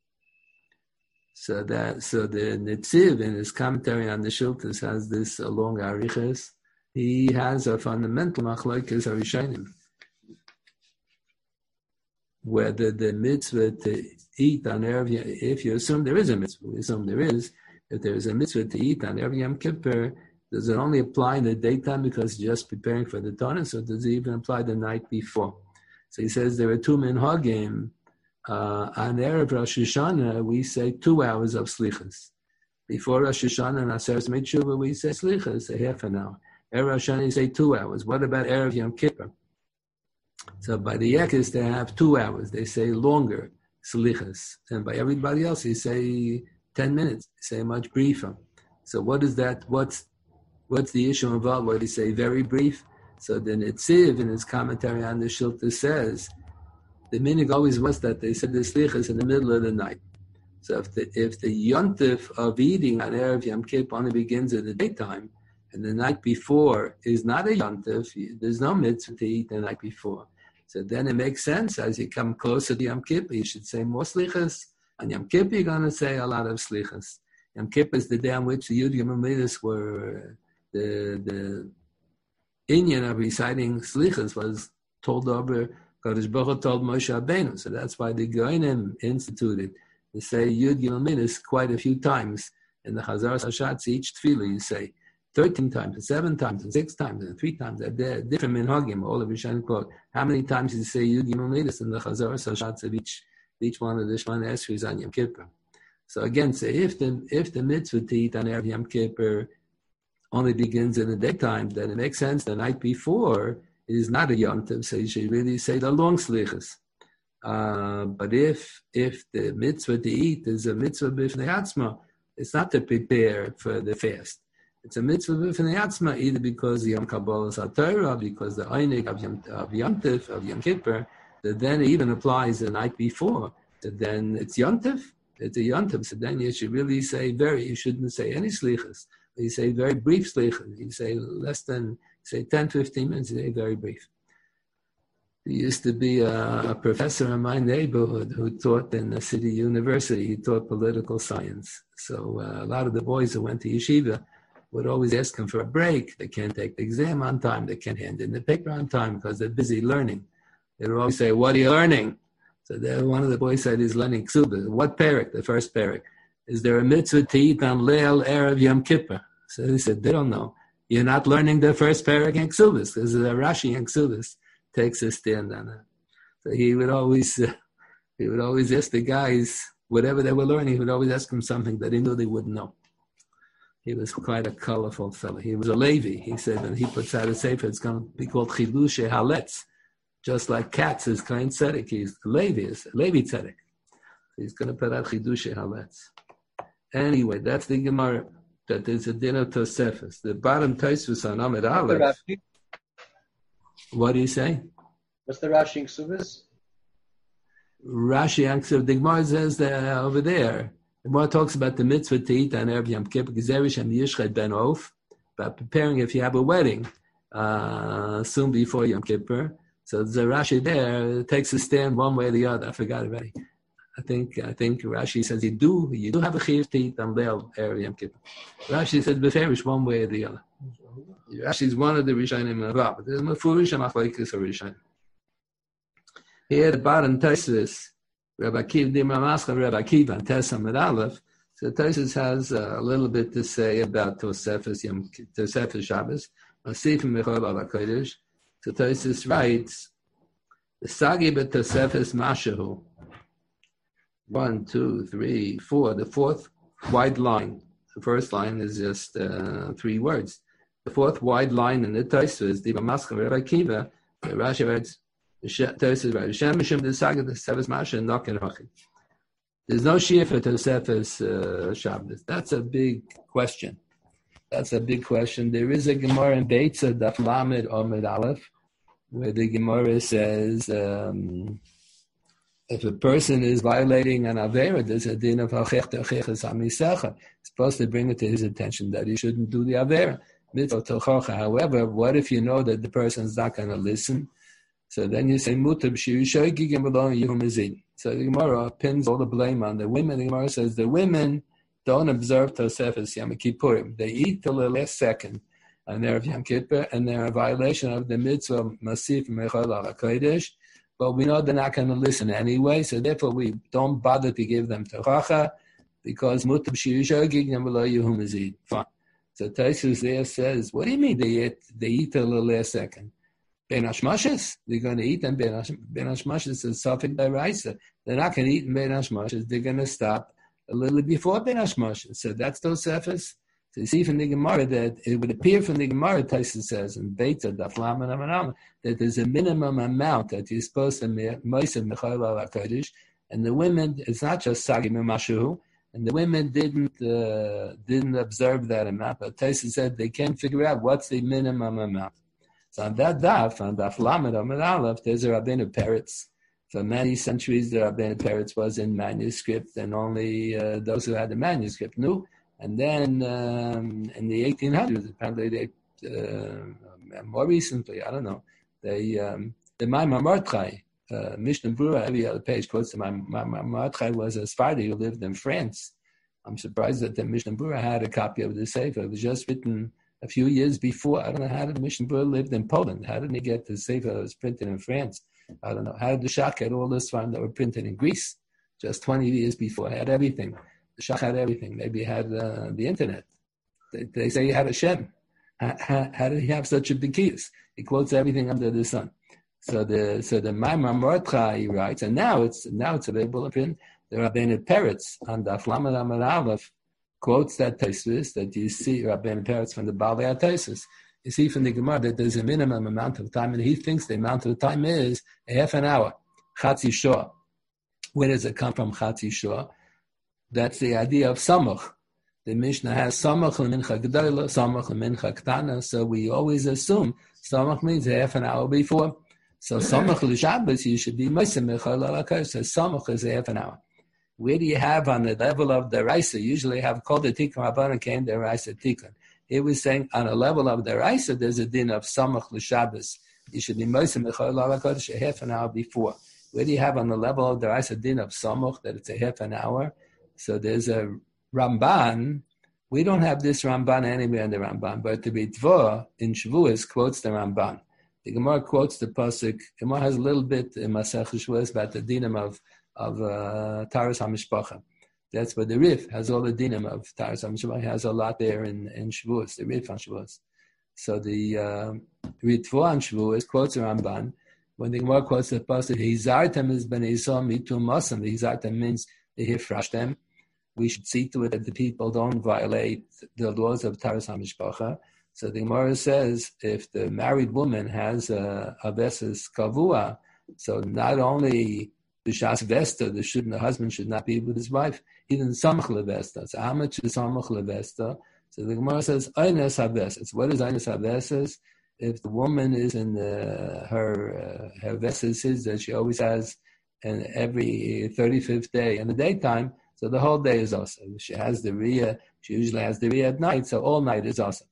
Speaker 1: So that so the Netziv in his commentary on the Shultas has this uh, long arichas. He has a fundamental machlokes harishonim, whether the mitzvah to eat on Erev, if you assume there is a mitzvah, we assume there is. If there is a mitzvah to eat on Erev Yom Kippur, does it only apply in the daytime because you're just preparing for the Tanis, or does it even apply the night before? So he says there are two minhagim. Uh, on Erev Rosh Hashanah, we say two hours of slichas. Before Rosh Hashanah and Aseres Mitzvah, we say slichas, a half an hour. Erev Rosh Hashanah, you say two hours. What about Erev Yom Kippur? So by the Yekis, they have two hours. They say longer slichas. And by everybody else, they say ten minutes. They say much briefer. So what is that? What's what's the issue involved? What do they say? Very brief. So the Netziv, in his commentary on the Shulta, says, the minig always was that they said the slichas in the middle of the night. So if the if the yontif of eating on Erev Yom Kippur only begins in the daytime, and the night before is not a yontif, there's no mitzvah to eat the night before. So then it makes sense, as you come closer to Yom Kippur, you should say more slichas. On Yom Kippur, you're going to say a lot of slichas. Yom Kippur is the day on which the Yud Yom Midas were, the, the inyan of reciting slichas was told over. Kadosh Baruch Hu told Moshe Rabbeinu, so that's why the Goinim instituted to say Yud Gimel Midas quite a few times in the Chazar Hashatz. Each tefillah you say thirteen times, and seven times, and six times, and three times. They're different minhagim. All of Rishonim quote. How many times did you say Yud Gimel Midas in the Chazor? So shots of each each one of the Shemona Esrei on Yom Kippur. So again, say if the if the mitzvah to eat on Erev Yom Kippur only begins in the daytime, then it makes sense the night before it is not a Yom Tov, so you should really say the long slichas. Uh, but if if the mitzvah to eat is a mitzvah b'fnei atzma, it's not to prepare for the fast. It's a mitzvah b'fnei atzma either because the Yom Kabbalah is HaTorah, because the Einik of Yom, of Yom Tov, of Yom Kippur, that then it even applies the night before. That then it's Yom Tov, it's a Yom Tov. So then you should really say very. You shouldn't say any slichas. You say very brief slichas. You say less than say ten, fifteen minutes. You say very brief. There used to be a, a professor in my neighborhood who taught in the city university. He taught political science. So uh, a lot of the boys who went to yeshiva would always ask him for a break. They can't take the exam on time. They can't hand in the paper on time because they're busy learning. They would always say, "What are you learning?" So there, one of the boys said he's learning Ksubas. What parak? The first parak. Is there a mitzvah to eat on Leil Erev Yom Kippur? So he said, they don't know. You're not learning the first parak in Ksubas because the Rashi in Ksubas takes a stand on it. So he would always, uh, he would always ask the guys, whatever they were learning, he would always ask them something that he knew they wouldn't know. He was quite a colorful fellow. He was a Levi. He said when he puts out a sefer, it's going to be called Chidushe Haletz. Just like Katz is Kain Tzedek, he's Levi, is Levi Tzedek. He's going to put out Chidushe Haletz. Anyway, that's the Gemara, that there's a din of Tosefes. The bottom Tosefos on Amid Aleph. What do you say?
Speaker 3: What's the Rashi in Ksubas?
Speaker 1: Rashi in Ksubas, the Gemara says that over there. The Gemara talks about the mitzvah to eat on Erev Yom Kippur, Gezerish and Yishchet Ben Of, about preparing if you have a wedding uh, soon before Yom Kippur. So the Rashi there takes a stand one way or the other. I forgot already. I think I think Rashi says you do you do have a chiyuv to eat on Leil Erev Yom Kippur. Rashi says beferish one way or the other. Rashi is one of the Rishonim of Rabbah. There's mefurish and machlokes of Rishonim. Here at the bottom Tosfos, Rabbi Akiva Dimra Mascha, Rabbi Akiva and Tesam and Aleph. So Tosfos has uh, a little bit to say about Tosefes Yom Tosefes Shabbos. Masifim Mechol Al HaKodesh. So Tosfos writes, the Sagi bet Tosefes Mashahu. One, two, three, four. The fourth wide line. The first line is just uh, three words. The fourth wide line in the Tosfos is the Maskeh Rabbi Akiva. The Rashi writes, Tosfos writes, Shem Mishum the Sagi Tosefes Mashahu Noken Hochi. There's no Shia for Tosefes uh, Shabbos. That's a big question. That's a big question. There is a Gemara in Beitza Daf Lamed Omid Aleph, where the Gemara says, um, if a person is violating an Avera, there's a din of Hachech Techeches HaMisecha. It's supposed to bring it to his attention that he shouldn't do the Avera. However, what if you know that the person's not going to listen? So then you say, Mutab Shirishoigigim Alon Yehumizid. So the Gemara pins all the blame on the women. The Gemara says the women don't observe Tosefes Yom Kippurim. They eat till the last second on Erev Yom Kippur, and they're a violation of the mitzvah Masif Mechol Al HaKodesh. But we know they're not going to listen anyway, so therefore we don't bother to give them tochacha, because mutab shirishogigim v'lo yehumazid. Fine. So Tosfos there says, what do you mean they eat, they eat till the last second? Ben Hashmashas, they're going to eat, and Ben Hashmashas is Safek B'Raisa. They're not going to eat in Ben Hashmashas, they're going to stop a little before Ben Hashmashas. So that's Tosefes. So you see from the Gemara that it would appear from the Gemara, Tosfos says, in Beitza, Daf Lamed Amid Aleph, that there's a minimum amount that you're supposed to Moshe Mechol Al HaKodesh, and the women, it's not just Sagi Mashu, and the women didn't uh, didn't observe that amount, but Tosfos said they can't figure out what's the minimum amount. So on that Daf, on Daf Lamed Amid Aleph, there's a Rabbeinu Peretz. For many centuries, the Rabbeinu Peretz was in manuscript, and only uh, those who had the manuscript knew. And then um, in the eighteen hundreds, apparently they, uh, more recently, I don't know, they, um, the Maimar Mordechai, uh, Mishnah Berurah, every other page quotes the Maimar Mordechai was a Sephardi who lived in France. I'm surprised that the Mishnah Berurah had a copy of the Sefer. It was just written a few years before. I don't know, how did Mishnah Berurah lived in Poland? How did he get the Sefer that was printed in France? I don't know. How did the Shach get all this one that were printed in Greece just twenty years before? Had everything. The Shach had everything. Maybe he had uh, the internet. They, they say he had a Shem. How, how, how did he have such a bikiyas? He quotes everything under the sun. So the so the Maimar Mordechai he writes, and now it's now it's available in print. The Rabbeinu Peretz on the Aflamad Amar Aleph quotes that Tosfos that you see Rabbeinu Peretz from the Baalei HaTosfos. You see from the Gemara that there's a minimum amount of time, and he thinks the amount of time is a half an hour, Chatzi Shor. Where does it come from, Chatzi Shor? That's the idea of Samuch. The Mishnah has Samach L'mincha G'dayla, Samach L'mincha K'tana, so we always assume Samach means half an hour before. So Samach L'Shabbos, you should be Meisemech L'Alakar, so Samach is half an hour. Where do you have on the level of the Raisa? Usually have called the Tikkun Rabbanan came the Raisa Tikkun. He was saying on a level of the Raisa, there's a din of Samach L'Shabbos. You should be Meisemech L'Alakar half an hour before. Where do you have on the level of the Raisa din of Samach, that it's a half an hour? So there's a Ramban, we don't have this Ramban anywhere in the Ramban, but the Ritva in Shavuos quotes the Ramban. The Gemara quotes the pasuk. Gemara has a little bit in Masech Shavuos about the dinim of of uh, Taras HaMishpacha. That's what the Rif has all the dinim of Taras HaMishpacha. He has a lot there in, in Shavuos, the Rif on Shavuos. So the uh, Ritva on Shavuos quotes the Ramban. When the Gemara quotes the pasuk, Hizartem is ben Esau mitum masam. Hizartem means they hifrash them. We should see to it that the people don't violate the laws of Taras HaMishpacha. So the Gemara says, if the married woman has a, a veses kavua, so not only the shas vesta, the, should, the husband should not be with his wife, even samach levesta. So how much is samach levesta? So the Gemara says, eines haveses. What is eines haveses? If the woman is in the, her uh, her veses is that she always has, and every thirty-fifth day in the daytime. So the whole day is awesome. She has the Riyah, she usually has the Riyah at night, so all night is awesome.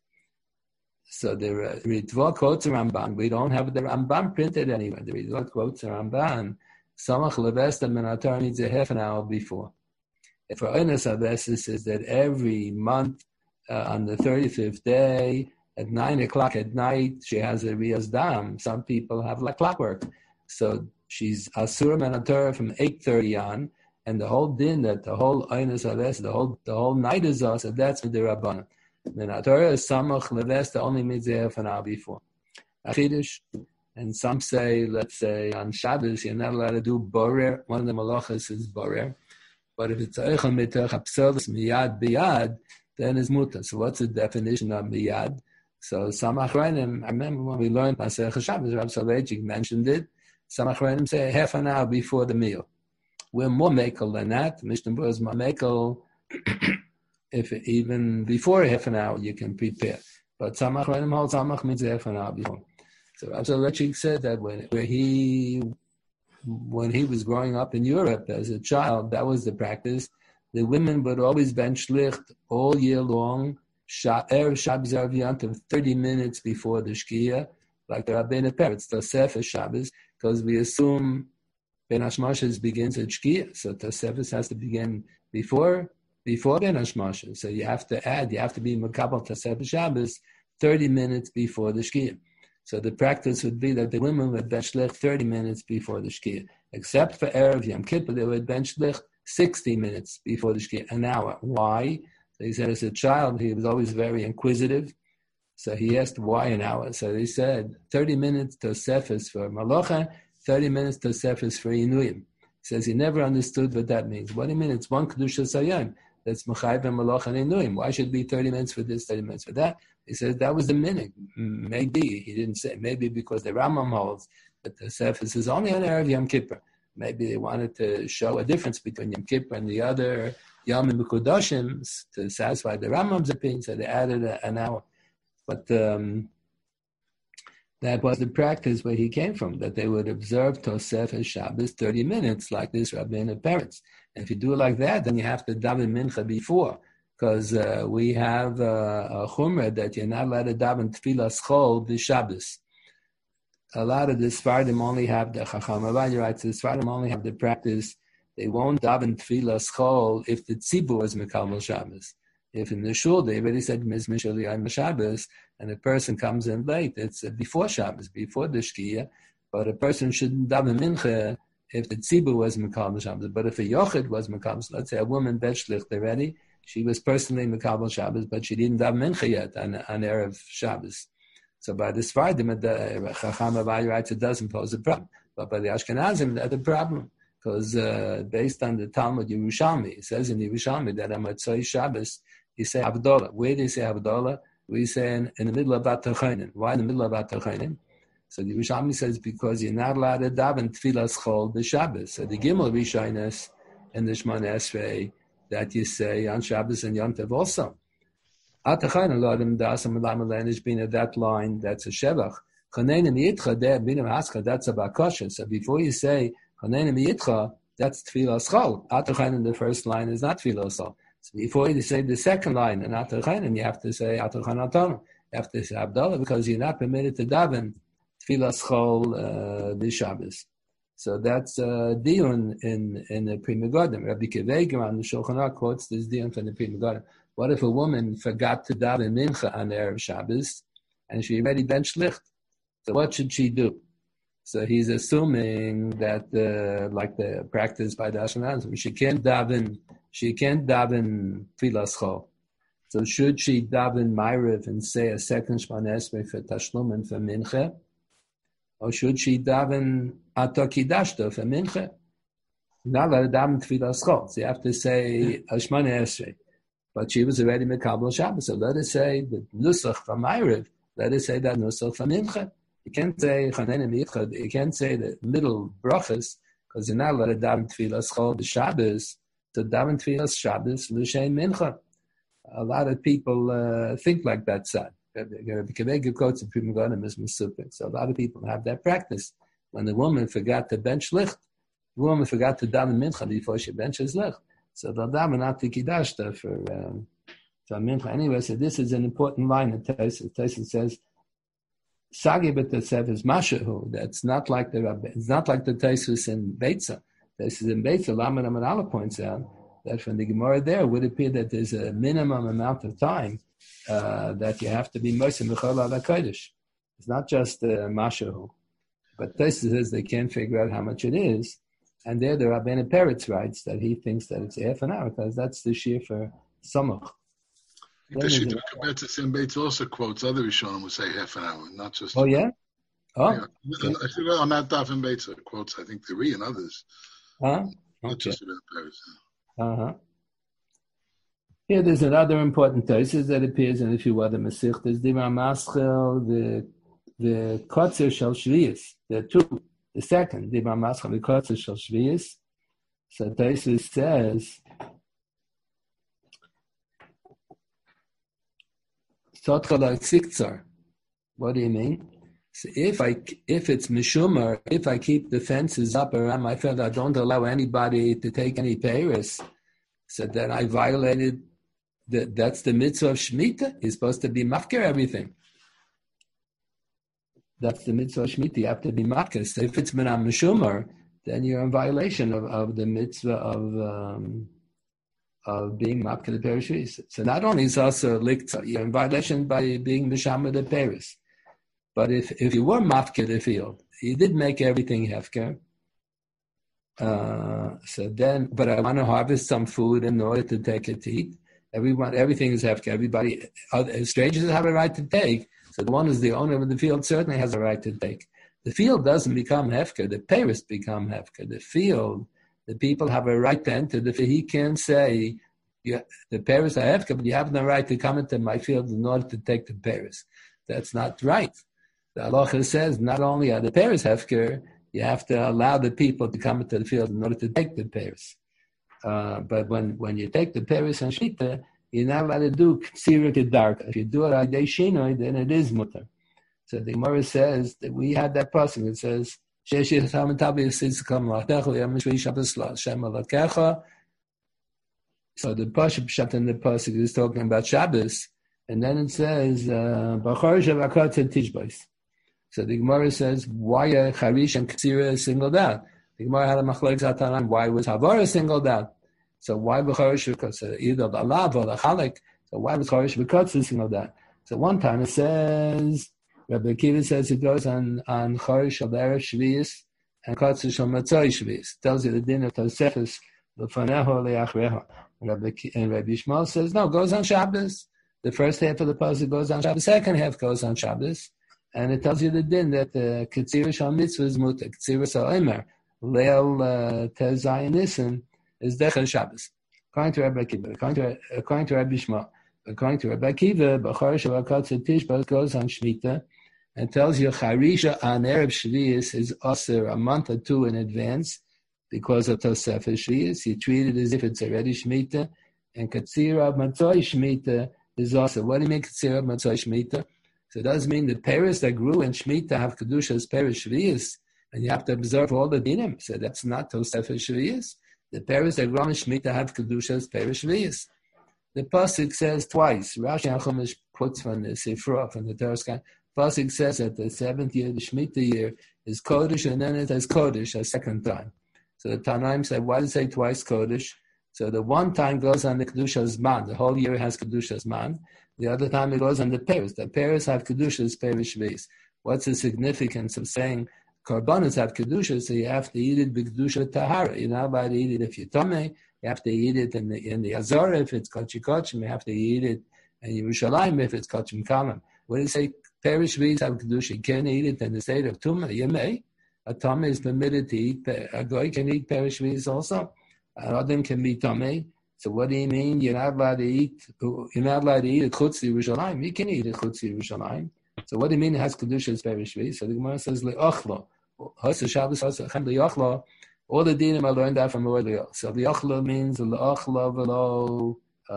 Speaker 1: So the Ritva quotes the Ramban. We don't have the Ramban printed anywhere. The Ritva quotes the Ramban. Samach Levesta Minatar needs a half an hour before. If for Eines Avesis says that every month uh, on the thirty-fifth day at nine o'clock at night she has a Riyah's Dam. Some people have like clockwork. So she's Asura Minatar from eight thirty on. And the whole din that the whole Eines Haves, the whole the whole night is us, and that's with the Rabbanan. The Torah is Samach Levesta only means half an hour before. Achidush, and some say, let's say on Shabbos you're not allowed to do borer. One of the malachas is borer, but if it's eichel mitoch absurdos miyad biyad, then it's mutar. So what's the definition of miyad? So some achronim, I remember when we learned Masech Shabbos, Rabbi Soloveitchik mentioned it. Some achronim say half an hour before the meal. We're more makel than that. Mishnah Berurah is more makel. If even before half an hour you can prepare, but samach renim hold samach means half an hour before. So Rabbi Soloveitchik said that when where he when he was growing up in Europe as a child, that was the practice. The women would always ben shlicht all year long, erev Shabbos erev Yom Tov, thirty minutes before the shkia, like the Rabbeinu Peretz, Tosefes Shabbos, because we assume Ben Hashmashas begins at Shkia, so Tosefes has to begin before before Ben Hashmashas. So you have to add, you have to be Makabal Tosefes Shabbos thirty minutes before the Shkia. So the practice would be that the women would ben shlich thirty minutes before the Shkia, except for Erev Yom Kippur, they would ben shlich sixty minutes before the Shkia, an hour. Why? So he said as a child he was always very inquisitive. So he asked why an hour. So he said thirty minutes Tosefes for Malacha, thirty minutes Tosefes for Inuyim. He says he never understood what that means. What do you mean? It's one Kedusha Sayam. That's Machayv and Malach and Inuyim. Why should it be thirty minutes for this, thirty minutes for that? He says that was the minute. Maybe, he didn't say, maybe because the Rambam holds that Tosefes is only on Erev Yom Kippur. Maybe they wanted to show a difference between Yom Kippur and the other Yom Mekudoshim to satisfy the Rambam's opinion, so they added a, an hour. But um, that was the practice where he came from, that they would observe Tosefes Shabbos thirty minutes, like this Rabbeinu Peretz. And if you do it like that, then you have to daven mincha before, because uh, we have uh, a chumrah that you're not allowed to daven tefillah schol b'Shabbos. A lot of the Sfardim only have the Chacham Avadi writes, the Sfardim only have the practice. They won't daven tefillah schol if the tzibur is mekabel Shabbos. If in the shul they already said Mizmor Yom Shabbos, and a person comes in late, it's before Shabbos, before the Shkia, but a person shouldn't daven mincha if the tzibur was mekabel Shabbos. But if a yochid was mekabel, let's say a woman bet shlicht already, She was personally Mekabel Shabbos, but she didn't have Mincha yet on, on Erev Shabbos. So by the Sfardim, the Chacham Abaye writes it doesn't pose a problem. But by the Ashkenazim, that's a problem. Because uh, based on the Talmud Yerushalmi, it says in Yerushalmi that on Motzei Shabbos, you say Havdalah. Where do you say Havdalah? We say in, in the middle of Bat Chainin. Why in the middle of Bat Chainin? So the Yerushalmi says because you're not allowed to daven Tfilas Chol b'Shabbos. So the Gimel Rishonos and the Shemona Esrei that you say on Shabbos and Yom Tov also. At Chainin Lodem Dasam Elam Elenish being at that line, that's a Shevach. Chanenim Yitcha there, Binam Haska, that's a Bakosha. So before you say Chanenim Yitcha, that's Tfilas Chol. At Chainin, the first line is not Tfilas Chol. So before you say the second line, and At Chainin, you have to say At Chainaton. You have to say Havdalah because you're not permitted to daven Tfilas Chol uh, b'Shabbos. So that's uh, dion in in the Pri Megadim. Rabbi Kiveger on the Shulchan Aruch quotes this dion from the Pri Megadim. What if a woman forgot to daven mincha on Erev Shabbos and she already ben shlicht? So what should she do? So he's assuming that, uh, like the practice by the Ashkenazim, she can't daven, she can't daven Tfilas Chol. So should she daven Ma'ariv and say a second Shemona Esrei for Tashlum and for mincha? Or should she daven Atokidashto for mincha? Not let her daven Tfilas Chol. So you have to say a Shemona Esrei. But she was already Mekabel Shabbos. So let her say the Nusach from Ma'ariv. Let her say that Nusach from mincha. You can't say Chanenim Yitcha. You can't say the middle brachas because you're not allowed to daven Tfilas Chol b'Shabbos. To daven Tfilas Shabbos l'shein mincha. A lot of people uh, think like that side. Rabbi Kiveger quotes in Pri Megadim as Mesupik. So a lot of people have that practice. When the woman forgot to bench licht, the woman forgot to daven mincha before she benches licht. So they'll daven out the kiddashta for um, for mincha. Anyway, so this is an important line in Tosfos. Tosfos says, "Sagi b'Tosef is mashahu." That's not like the it's not like the Tosfos in Beitza. Tosfos in Beitza, Lamed Amud Aleph points out that from the Gemara there would appear that there's a minimum amount of time uh, that you have to be Moshe Mechol Al HaKodesh. It's not just uh, mashahu, but Tosfos says they can't figure out how much it is. And there, the Rabbeinu Peretz writes that he thinks that it's half an hour because that's the shear for Samach.
Speaker 4: The Shita Kabetz Sim Beitz also quotes other Rishonim who say half an hour, not just.
Speaker 1: Oh yeah. Oh.
Speaker 4: Yeah. Okay. I think on that Daf in Beitz quotes, I think the Re and others.
Speaker 1: Huh?
Speaker 4: Not
Speaker 1: Okay.
Speaker 4: just about Peretz.
Speaker 1: Uh huh. Here, there's another important Tosfos that appears in a few other Masechtas. The Ramaschel, the the Kotzer Shel Shvius. There are two. The second, the Ramaschel, the Kotzer Shel Shvius. So Tosfos says, what do you mean? So if I if it's Mishumar, if I keep the fences up around my field, I don't allow anybody to take any peiros, so then I violated the, that's the mitzvah of Shemitah. You're supposed to be mafker everything. That's the mitzvah of Shemitah. You have to be mafker. So if it's Minam Mishumar, then you're in violation of, of the mitzvah of um, of being mafker the peiros. So not only is also liktza, you're in violation by being mishamer the peiros. But if, if you were mafker the field, you did make everything hefker. Uh, so then, but I want to harvest some food in order to take it to eat. Everyone, everything is hefker. Everybody, other, strangers have a right to take. So the one who's the owner of the field certainly has a right to take. The field doesn't become hefker. The peiros become hefker. The field, the people have a right to enter the field. He can say, you, the peiros are hefker, but you have no right to come into my field in order to take the peiros. That's not right. The halacha says not only are the peiros hefker, you have to allow the people to come into the field in order to take the peiros. Uh, but when, when you take the peiros and shita, you're not allowed to do ksira kedarka. If you do it adei shinoi, then it is mutar. So the Gemara says that we had that passage. It says, "Sheshi chacham tabi yisitzkam la'atecha yamishvi shabbos la'Hashem alakecha." So the pasuk pshat in the pasuk is talking about Shabbos, and then it says, "Bachar shavakot tishbais." So the Gemara says, why are Charish and Ksira singled out? The Gemara had a machlokes atanan. Why was Havara singled out? So why was Charish because either the Alav or the Chalek? So why was Charish because singled out? So one time it says, Rabbi Akiva says it goes on on Charish al Erev Shvius and Kotzer shel Motzei Shvius. Tells you the din of Tosefos lefaneho leachreho. Rabbi, and Rabbi Yishmael says, no, goes on Shabbos. The first half of the pasuk goes on Shabbos. The second half goes on Shabbos. And it tells you the din that the Ketzira Shal Mitzvah is muta. Ketzira Shal Omer. Leil Tezayin Nissen is Dechel Shabbos. According to Rabbi Akiva, according to, according to Rabbi Yishmael, according to Rabbi Akiva, B'char Shavakatz Tishbaz goes on Shemitah and tells you Charisha on Erev Shvius is also a month or two in advance because of Tosefah Shvius. You treat it as if it's already Shemitah. And Ketzira Matzoi Shemitah is also. What do you mean Ketzira Matzoi Shemitah? So it does mean the Paris that grew in Shemitah have Kedusha as Paris Shvius, and you have to observe all the dinim. So that's not Tosefah Shvius. The Paris that grow in Shemitah have Kedusha as Paris Shvius. The pasuk says twice. Rashi and Chumash puts from the Sifra, from the Tereskan. Pasuk says that the seventh year, the Shemitah year, is Kodesh, and then it has Kodesh a second time. So the Tanaim said, why did it say twice Kodesh? So the one time goes on the Kedusha Zman. The whole year has Kedusha Zman. The other time it goes on the Paris. The Paris have Kedusha as Paris Shvius. What's the significance of saying Karbanos have Kedusha? So you have to eat it b'Kedusha Tahara. You're not allowed to eat it if you're Tomei. You have to eat it in the in the Azor if it's Kochi Kochim. You have to eat it in Yerushalayim if it's Kochim Kalam. When you say Paris Shvius have Kedusha, you can't eat it in the state of Tumah. You may. A Tomei is permitted to eat. A Goy can eat Paris Shvius also. Adam can be Tomei. So what do you mean? You're not allowed to eat. You're not allowed to eat a Chutz Yerushalayim. You can eat a Chutz Yerushalayim. So what do you mean it has Kedusha as Paris Shvius? So the Gemara says Le'ochlo. Hasa Shabbos Hasa Chem Le'ochlo. All the dinim I learned that from the word Le'ochlo. So Le'ochlo means Le'ochlo v'lo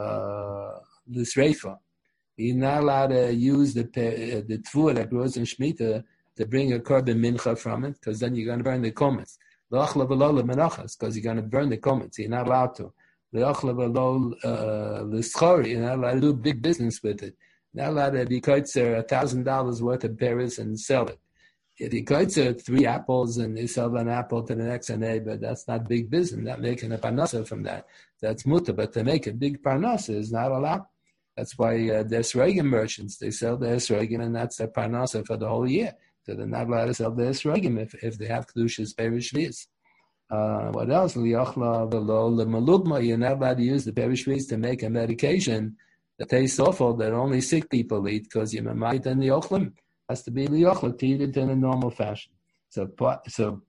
Speaker 1: l'sreifa. You're not allowed to use the uh, the tvua that grows in Shemitah to bring a korban mincha from it, because then you're going to burn the komets. Le'ochlo v'lo l'menachas, because you're going to burn the komets. You're not allowed to. Le'ochlo v'lo l'schori. You're not allowed to do big business with it. You're not allowed to be kaitzer a thousand dollars worth of berries and sell it. If you kaitzer three apples and you sell an apple to the next neighbor, that's not big business. Not making a parnasa from that. That's muta. But to make a big parnasa is not allowed. That's why uh, the esrogim merchants, they sell the esrogim, and that's their parnasa for the whole year. So they're not allowed to sell the esrogim if, if they have kedushas perish shvius. Uh, what else? Liachla v'lo l'malugma. You're not allowed to use the perish shvius to make a medication that tastes awful that only sick people eat, because you're mamayit and the ochlim has to be liachla to eat it in a normal fashion. So, so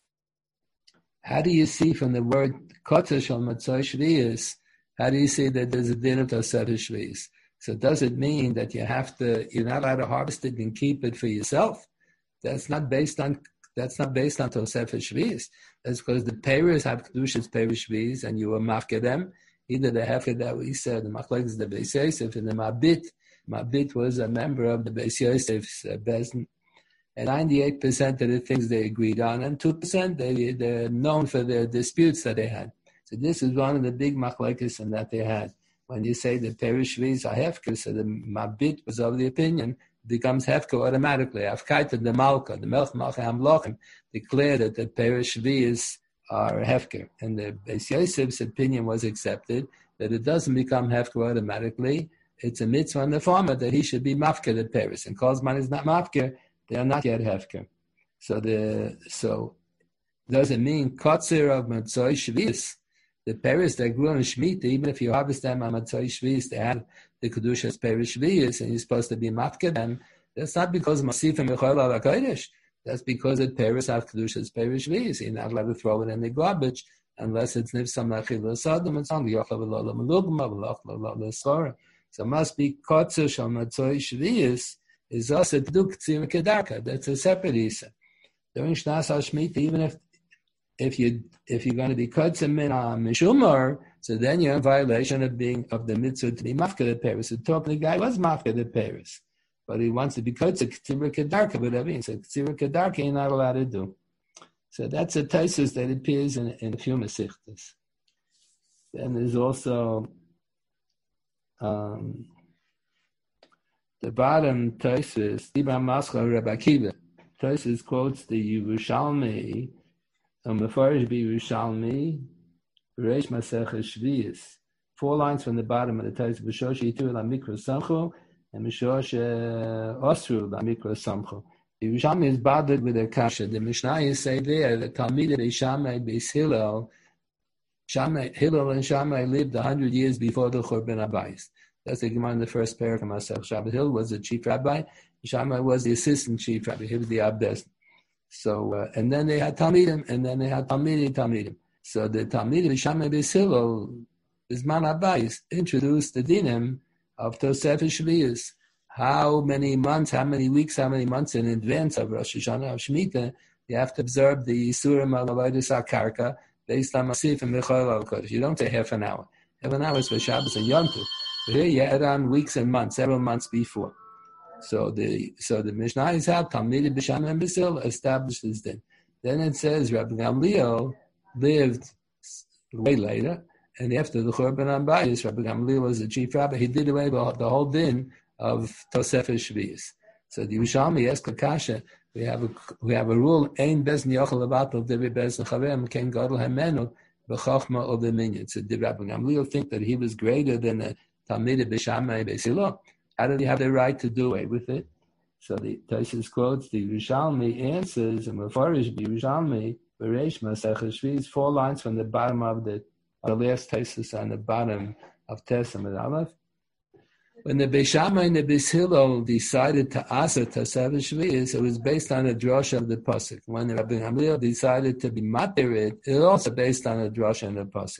Speaker 1: how do you see from the word kodesh al matzah shvius? How do you say that there's a din of Tosefah Shvius? So does it mean that you have to, you're not allowed to harvest it and keep it for yourself? That's not based on, that's not based on Tosefah Shvius. That's because the payers have Kedushas Peiros Shvius, and you will mafke them. Either the hefer that we said, the machlek is the Beis Yosef, and the Mabit. Mabit was a member of the Beis Yosef's uh, Bezdin. And ninety-eight percent of the things they agreed on, and two percent they, they're known for their disputes that they had. So this is one of the big machlekes that they had. When you say the Peiros Shvius are hefker, so the Mabit was of the opinion, it becomes hefker automatically. Afkaita the Malka, the Melch Malcha Hamlochim, declared that the Peiros Shvius are hefker. And the Beis Yosef's opinion was accepted, that it doesn't become hefker automatically. It's a mitzvah on the farmer that he should be mafker the Peiros. And Kozman is not mafker, they are not yet hefker. So the so does it mean kotzer of Matzoi Shvius? The Paris that grew in Shemitah, even if you harvest them on Matzoi Shvius, they have the Kedushas Paris Shvius, and you're supposed to be mafka them. That's not because Masifim Mechol Al HaKodesh. That's because the Paris have Kedushas Paris Shvius. You're not allowed to throw it in the garbage unless it's Nifsam Nachil L'Sadam. It's on Yochav L'Olam L'Ugma, L'Olam L'Sora. So it must be Kotzer Shal Matzoi Shvius is also to do K'tzir Kedarka. That's a separate Isa. During Shnas HaShemitah, even if If you if you're going to be kotzer min mishumar, so then you're in violation of being of the mitzvah to be mafka the Paris. So talking the guy was mafka the Paris, but he wants to be kotzer k'tzira kedarka, whatever. He said k'tzira kedarka you're not allowed to do. So that's a taisus that appears in in a few mesichtas. Then there's also um, the bottom taisus Dibra Mascha Rabbi Akiva. Taisus quotes the Yerushalmi. Um, Mefarish be Yerushalmi, Reish Masechah Shvius. Four lines from the bottom of the text: B'shosh yitu la mikra samchu, and B'shosh osru la mikra samchu. The Yerushalmi is bothered with their kasha. The Mishnayos say there the Talmid Reishamei Beis Hillel Shammai, Hillel and Shammai lived a hundred years before the Churban Abayis. That's the Gemara in the first parak of Masech Shabbat. Hillel was the chief rabbi. Shammai was the assistant chief rabbi. He was the Abdes. So, uh, and then they had Talmidim, and then they had Talmidi Talmidim. So the Talmidim, Shammai Beis Hillel, Bisman Abayis, introduced the dinim of Tosef Shvius. How many months, how many weeks, how many months in advance of Rosh Hashanah, of Shemitah, you have to observe the Yisurim al Avodas HaKarka based on Masif and Mechol al Kodesh. You don't say half an hour. Half an hour is for Shabbos and Yom Tov. But here you add on weeks and months, several months before. So the so the Mishnah is out, Talmid B'Sham and B'Sil establishes this. Then it says Rabbi Gamliel lived way later, and after the Churban Abayis, Rabbi Gamliel was the chief rabbi. He did away with the whole din of Tosefes Shvius. So the Yerushalmi asks Kasha, we have a we have a rule: Ein bezn yochel levatel divrei bezn chavem ken gadol hamenu b'chachma or b'minyan. So did Rabbi Gamliel think that he was greater than the Talmid B'Shamai Beis Hillel? How did he have the right to do away with it? So the Tosfos quotes the Yerushalmi answers, and Mefarish the Yerushalmi Bereish Masechus Shvius, four lines from the bottom of the, of the last Tosfos on the bottom of Tesam and Aleph. When the Beis Shammai and the Beis Hillel decided to asa Tosefes Shvius, it was based on the drasha of the pasuk. When the Rabbi Gamliel decided to be materit, it was also based on the drasha and the pasuk.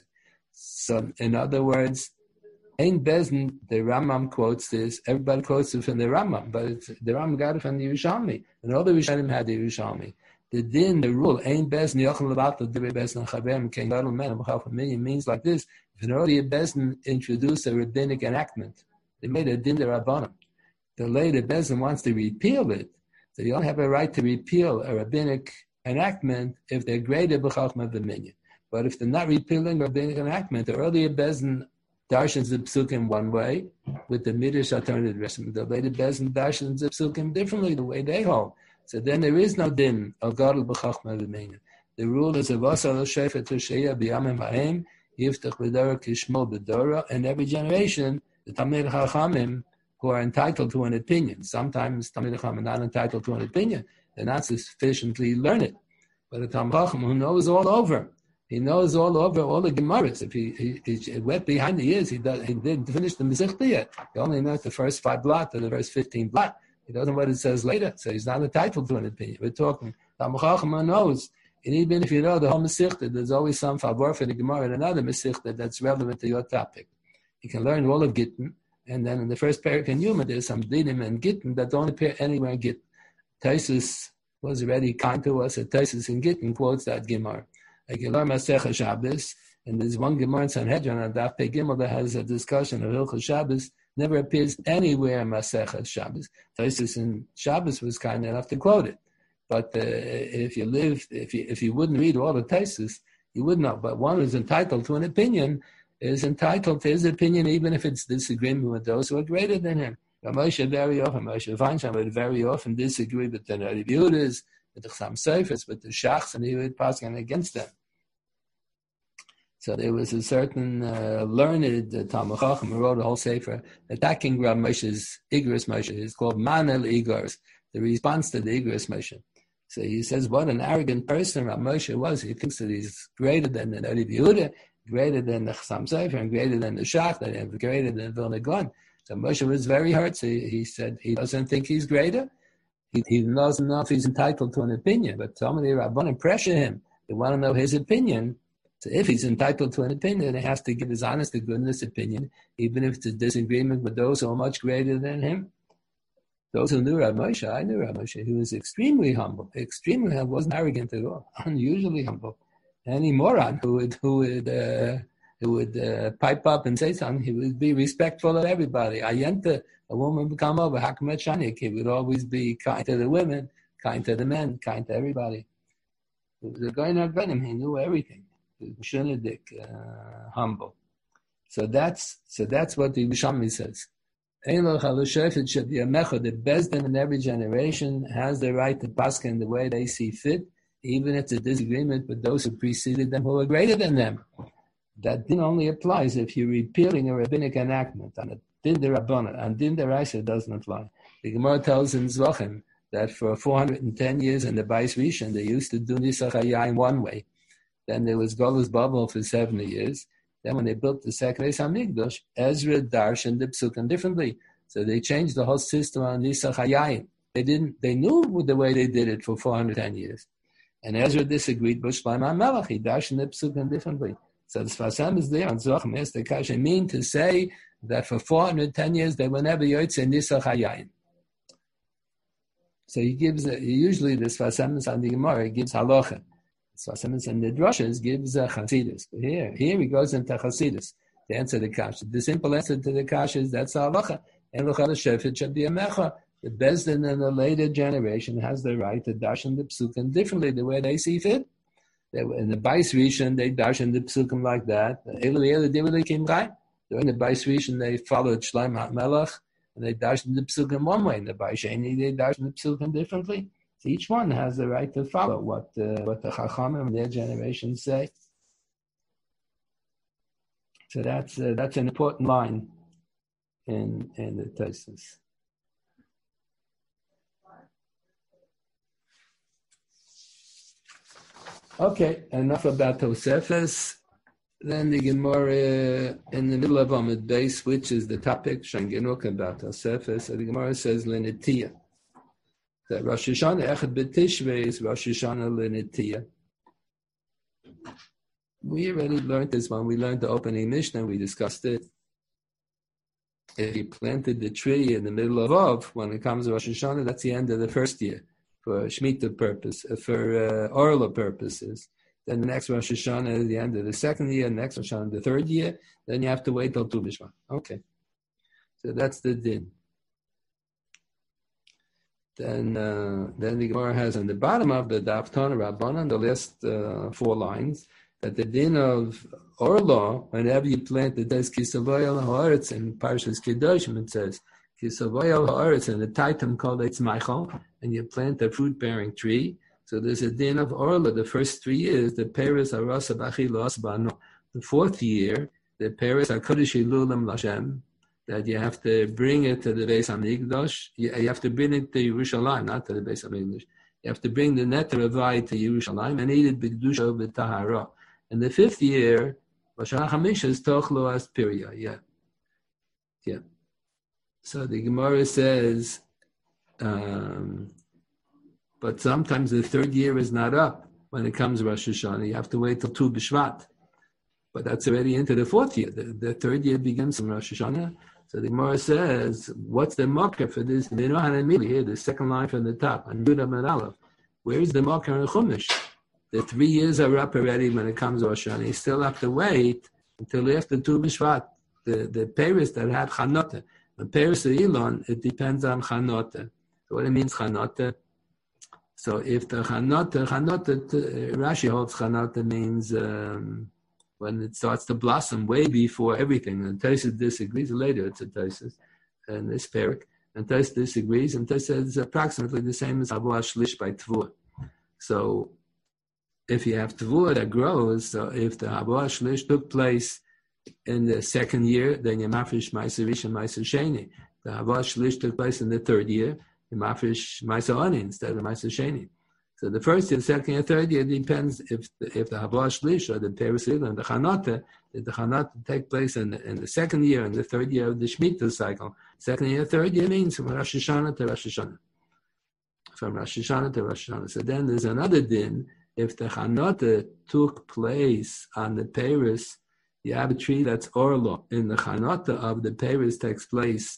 Speaker 1: So, in other words, Ein Bezin, the Rambam quotes this. Everybody quotes it from the Rambam, but it's, the Rambam got it from the Yerushalmi, and all the Rishonim had the Yerushalmi. The din, the rule, Ein Bezin yochel levatel divrei bezin chavem ken gadol men b'chaf minyan means like this: if an earlier Bezin introduced a rabbinic enactment, they made a din derabbanan. The later Bezin wants to repeal it, so you don't have a right to repeal a rabbinic enactment if they're greater b'chachma v'minyan. But if they're not repealing a rabbinic enactment, the earlier Bezin darshans the psukim one way, with the midrash alternative reshim. The later Bezin darshans the psukim differently, the way they hold. So then there is no din of gadol b'chachma v'minyan. The rule is of asa l'shefer t'sheya b'yamim ha'em yiftach b'dora kishmo b'dora, and every generation the Talmid Chachamim who are entitled to an opinion. Sometimes Talmid Chachamim are not entitled to an opinion; they're not sufficiently learned. But a Talmid Chacham who knows all over. He knows all over all the Gemaras. If he, he, he wet behind the ears, he does, he didn't finish the Masechta yet. He only knows the first five blot or the first fifteen blot. He doesn't know what it says later, so he's not entitled to an opinion. We're talking Talmid Chacham knows, and even if you know the whole Masechta, there's always some favor for the Gemara in another Masechta that's relevant to your topic. You can learn all of Gittin, and then in the first parak in Yuma, there's some dinim and Gittin that don't appear anywhere in Gittin. Tosfos was already kind to us. Tosfos in Gittin quotes that Gemara. Like you learn Masechah Shabbos, and there's one Gemara in Sanhedrin on Daf Pei Gimel that has a discussion of Hilchos Shabbos, never appears anywhere in Masechah Shabbos. Tosfos in Shabbos was kind enough to quote it, but uh, if you lived, if you if you wouldn't read all the Tosfos, you would know. But one who's entitled to an opinion is entitled to his opinion, even if it's disagreement with those who are greater than him. Moshe very often, Moshe Feinstein would very often disagree with the Rebbe Yehudas, with the Chassam Soferes, with the Shachs, and he would pass on against them. So there was a certain uh, learned uh, Talmid Chacham who wrote a whole sefer attacking Rav Moshe's Igros Moshe. It's called Manel Igros, the response to the Igros Moshe. So he says, what an arrogant person Rav Moshe was. He thinks that he's greater than the Rebbe Yehuda, greater than the Chassam Sofer, and greater than the Shach, and greater than Vilna Gaon. So Moshe was very hurt. So he, he said he doesn't think he's greater. He, he doesn't know if he's entitled to an opinion. But so many Rabbanim pressure him. They want to know his opinion. So if he's entitled to an opinion, he has to give his honest to goodness opinion, even if it's a disagreement with those who are much greater than him. Those who knew Rav Moshe, I knew Rav Moshe. He was extremely humble. Extremely humble. Wasn't arrogant at all. Unusually humble. Any moron who would who would uh, who would uh, pipe up and say something, he would be respectful of everybody. Ayenta, a woman would come over, Hakamet Shanik, he would always be kind to the women, kind to the men, kind to everybody. The guy not him, he knew everything. Shunadik, uh, humble. So that's so that's what the Yerushalmi says. The Bezdin in every generation has the right to paskin in the way they see fit, even if it's a disagreement with those who preceded them who are greater than them. That din only applies if you're repealing a rabbinic enactment on a din derabbanan, and din deraisa doesn't apply. The Gemara tells in Zvachim that for four hundred ten years in the Bais Rishon they used to do Nisach Hayayin one way, Then there was Golus Babel for seventy years. Then when they built the second Beis Hamikdash, Ezra darshaned the psukim differently. So they changed the whole system on Nisach Hayayim. They didn't. They knew the way they did it for four hundred ten years. And Ezra disagreed with Shlomo HaMelech. He darshaned the psukim differently. So the Sfas Emes is there on Zochim. Yes, the Kasha mean to say that for four hundred ten years they were never Yotzei Nisach Hayayim. So he gives, a, usually the Sfas Emes on the Gemara, he gives halacha. Sfas Emes and the drushes gives uh, Chasidus. But here, here he goes into Chasidus to answer the Kasha. The simple answer to the Kasha is that's halacha. And the Bezdin in the later generation has the right to darshan the psukim differently, the way they see fit. They, in the Bais Rishon, they darshan the psukim like that. During the Bais Rishon, they followed Shlomo HaMelech, and they darshan the psukim one way. In the Bais Sheni, they darshan the psukim differently. So each one has the right to follow what uh, what the Chachamim in their generation say. So that's uh, that's an important line in in the Tosfos. Okay, enough about Tosefes. Then the Gemara in the middle of Amud Beis switches the topic, Shangenuk, about Tosefes. So the Gemara says Lenitiyah. That Rosh Hashanah Echad B'Tishrei is Rosh Hashanah Lenitiyah. We already learned this when we learned the opening Mishnah. We discussed it. If you planted the tree in the middle of Av, when it comes to Rosh Hashanah, that's the end of the first year. For Shemitah purpose, for uh, Orla purposes. Then the next Rosh Hashanah is the end of the second year, next Rosh Hashanah the third year, then you have to wait till Tu B'Shvat. Okay. So that's the din. Then uh, then the Gemara has on the bottom of the Daf Tana Rabbanan, the last uh, four lines, that the din of Orla, whenever you plant the Des Kisavoyal Haaretz in Parshas Kedoshim, it says, Kisavoyal Haaretz, and the Taitam called Eitz Michael, and you plant a fruit-bearing tree. So there's a din of Orla. The first three years, the Peres Arasa B'Achilos Bano. The fourth year, the Peres HaKodesh Hilulim Lashem, that you have to bring it to the Beis HaMikdash. You, you have to bring it to Yerushalayim, not to the Beis HaMikdash. You have to bring the Neter Avai to Yerushalayim and eat it B'Kedusha B'Tahara. And the fifth year, B'Shana Chamisha is Tochlo As Pirya. Yeah. Yeah. So the Gemara says, um, but sometimes the third year is not up when it comes to Rosh Hashanah. You have to wait till Tu B'Shvat. But that's already into the fourth year. The, the third year begins from Rosh Hashanah. So the Gemara says, what's the marker for this? They know how to meet here, the second line from the top, and Yudam and Aleph. Where is the marker in Chumash? The three years are up already when it comes to Rosh Hashanah. You still have to wait until after Tu B'Shvat. The, the Paris that had Chanotah. The Paris of Elon, it depends on Chanotah. So what it means, Chanotah? So if the Chanotah, Chanotah, Rashi holds Chanotah means um, when it starts to blossom way before everything. And Tosfos disagrees. Later it's a Tosfos and this parak. And Tosfos disagrees. And Tosfos says it's approximately the same as Habo Shlish by Tvua. So if you have Tvua that grows, so if the Habo Shlish took place in the second year, then you mafresh Ma'aser Rishon Ma'aser Sheni. The Habo Shlish took place in the third year. You mafresh Ma'aser Ani instead of Ma'aser Sheni. So the first year, the second year, third year depends if the, if the Habo Shlish or the Perusil and the Chanotah, if the Chanotah take place in the, in the second year and the third year of the Shemitah cycle. Second year, third year means from Rosh Hashanah to Rosh Hashanah. From Rosh Hashanah to Rosh Hashanah. So then there's another din. If the Chanotah took place on the Peres, you have a tree that's Orlo. In the Chanotah of the Peres takes place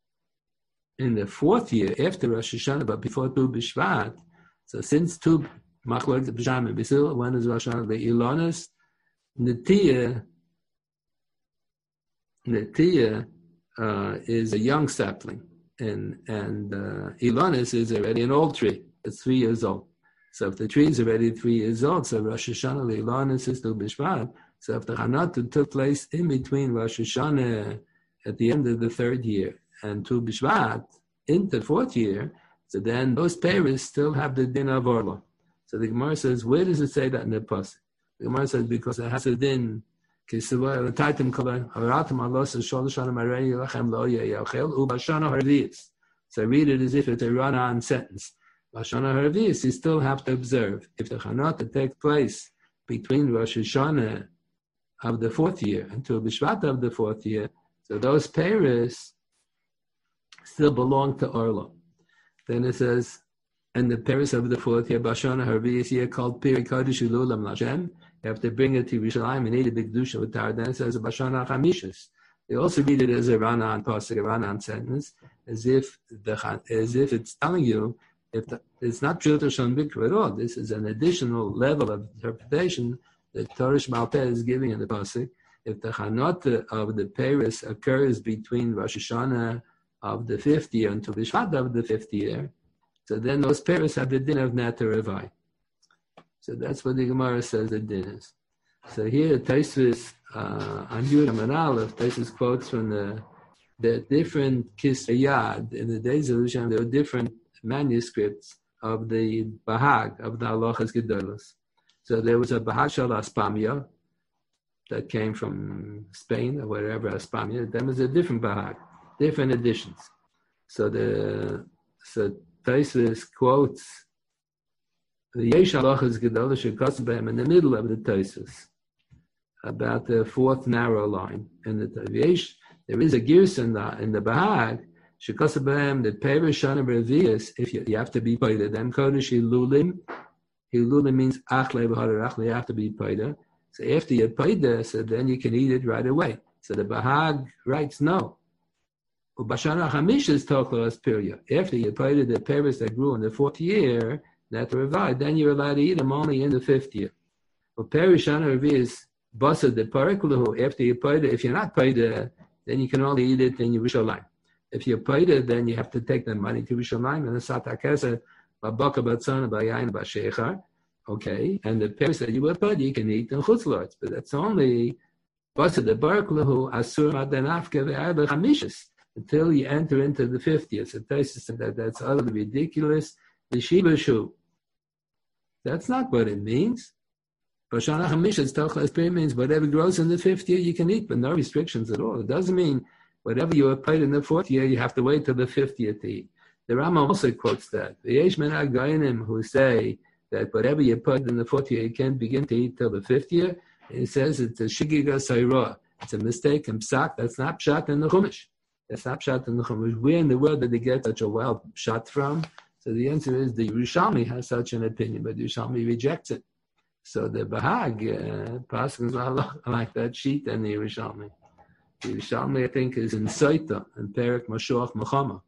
Speaker 1: in the fourth year after Rosh Hashanah, but before Tu B'Shvat. So since Tu Machlok B'Sham and Bisil, when is Rosh Hashanah? The Ilonis, Netiyah, Netiyah uh, is a young sapling, and and uh, Ilonis is already an old tree. It's three years old. So if the tree is already three years old, so Rosh Hashanah, the Ilonis is Tu B'Shvat. So if the Chanotah took place in between Rosh Hashanah at the end of the third year and Tu B'Shvat into the fourth year, so then those Peres still have the din of Orla. So the Gemara says, where does it say that in the pasuk? The Gemara says, because it has a din. So read it as if it's a run-on sentence. Bashana Harvis, you still have to observe. If the Chanotah takes place between Rosh Hashanah of the fourth year and Tu B'Shvat of the fourth year, so those peiros still belong to Orlo. Then it says, and the peiros of the fourth year, Bashana Harviyas year, called Peri Kodesh Ulam Lashem, you have to bring it to Yerushalayim and eat a big dusha with tar. Then it says Bashana Chamishas. They also read it as a Ranan pasuk, a Ranan sentence, as if the as if it's telling you if the, it's not Pshuto Shon Bikra at all. This is an additional level of interpretation that Torah Sheba'al Peh is giving in the pasuk. If the Chanot of the peiros occurs between Rosh Hashanah of the fifth year and Tu B'Shvat of the fifth year, so then those peiros have the din of Nater Revai. So that's what the Gemara says the din is. So here, Tosfos uh, on Yud and Aleph, Tosfos quotes from the the different Kisayad in the days of Yerushalayim. There were different manuscripts of the Bahag of the Halachas Gedolos. So there was a Bahag Shal Aspamia that came from Spain or wherever, Aspamia. Then was a different Bahag, different editions. So the so Tosfos quotes the Yesh Halachas Gedolos Shekosbem in the middle of the Tosfos, about the fourth narrow line. In the Yesh, there is a Girs in the in the Bahag Shekosbem the peiros Shana Revius. If you, you have to be paid, then Kodesh Hilulim. Hilulim means Achle B'Hadar Achle. You have to be paid. So after you paid, so then you can eat it right away. So the Bahag writes no. Ubashana Chamishas Toklo Aspiria. After you paid the peiros that grew in the fourth year, that revived, then you're allowed to eat them only in the fifth year. Well, peiros Shana Revius Basa the Pariklahu. After you paid it, if you're not paid, then you can only eat it in Yerushalayim. If you're paid it, then you have to take the money to Yerushalayim and the Satakesa, Babaka Batzana, Bayayin, Bashechar. Okay, and the peiros that you were paid, you can eat in Chutzlords, but that's only Basa the Pariklahu Asur Madanafke Ve'arba Chamishas until you enter into the fifth year. So that that's utterly ridiculous. The Shiva Shu. That's not what it means. Bashana Chamishas Tochlas Peri means whatever grows in the fifth year you can eat, but no restrictions at all. It doesn't mean whatever you have paid in the fourth year you have to wait till the fifth year to eat. The Rambam also quotes that. The Yesh Menag Goyinim who say that whatever you paid in the fourth year you can't begin to eat till the fifth year. He says it's a Shigiga Sairah. It's a mistake in Psak. That's not Pshat in the Chumash. That's not Pshat in the Chumash. Where in the world did they get such a wild Pshat from? So the answer is the Yerushalmi has such an opinion, but the Yerushalmi rejects it. So the Bahag uh, passes like that sheet and the Yerushalmi. The Yerushalmi, I think, is in Saita, in Perek Mashuach Melchama.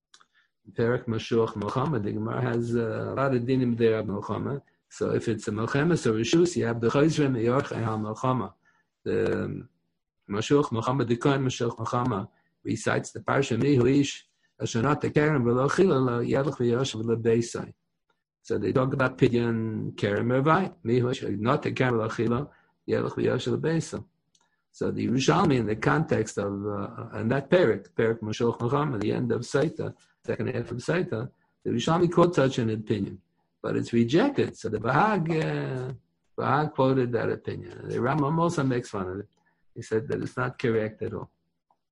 Speaker 1: In Perek Mashuach Melchama, the Gemara has uh, a lot of dinim there of Melchama. So if it's a Melchemes or Rishus, you have the Chayzrem Yorchei HaMelchama. The um, Mashuach Melchama, the Kohen Mashuach Melchama, recites the Parsha Mihu Ish, Ashanat Tekerem V'lo Chila Yadach V'yoshav L'Beisai. So they talk about Pidyon Kerem Revai, Mihu Ish, not Tekerem V'lo Chila Yadach V'yoshav L'Beisai. So the Yerushalmi in the context of, uh, and that Perek, Perek Mashuach Melchama, the end of Saita, second half of Saita, the Yerushalmi quotes such an opinion. But it's rejected. So the Bahag, uh, Bahag quoted that opinion. The Rambam also makes fun of it. He said that it's not correct at all.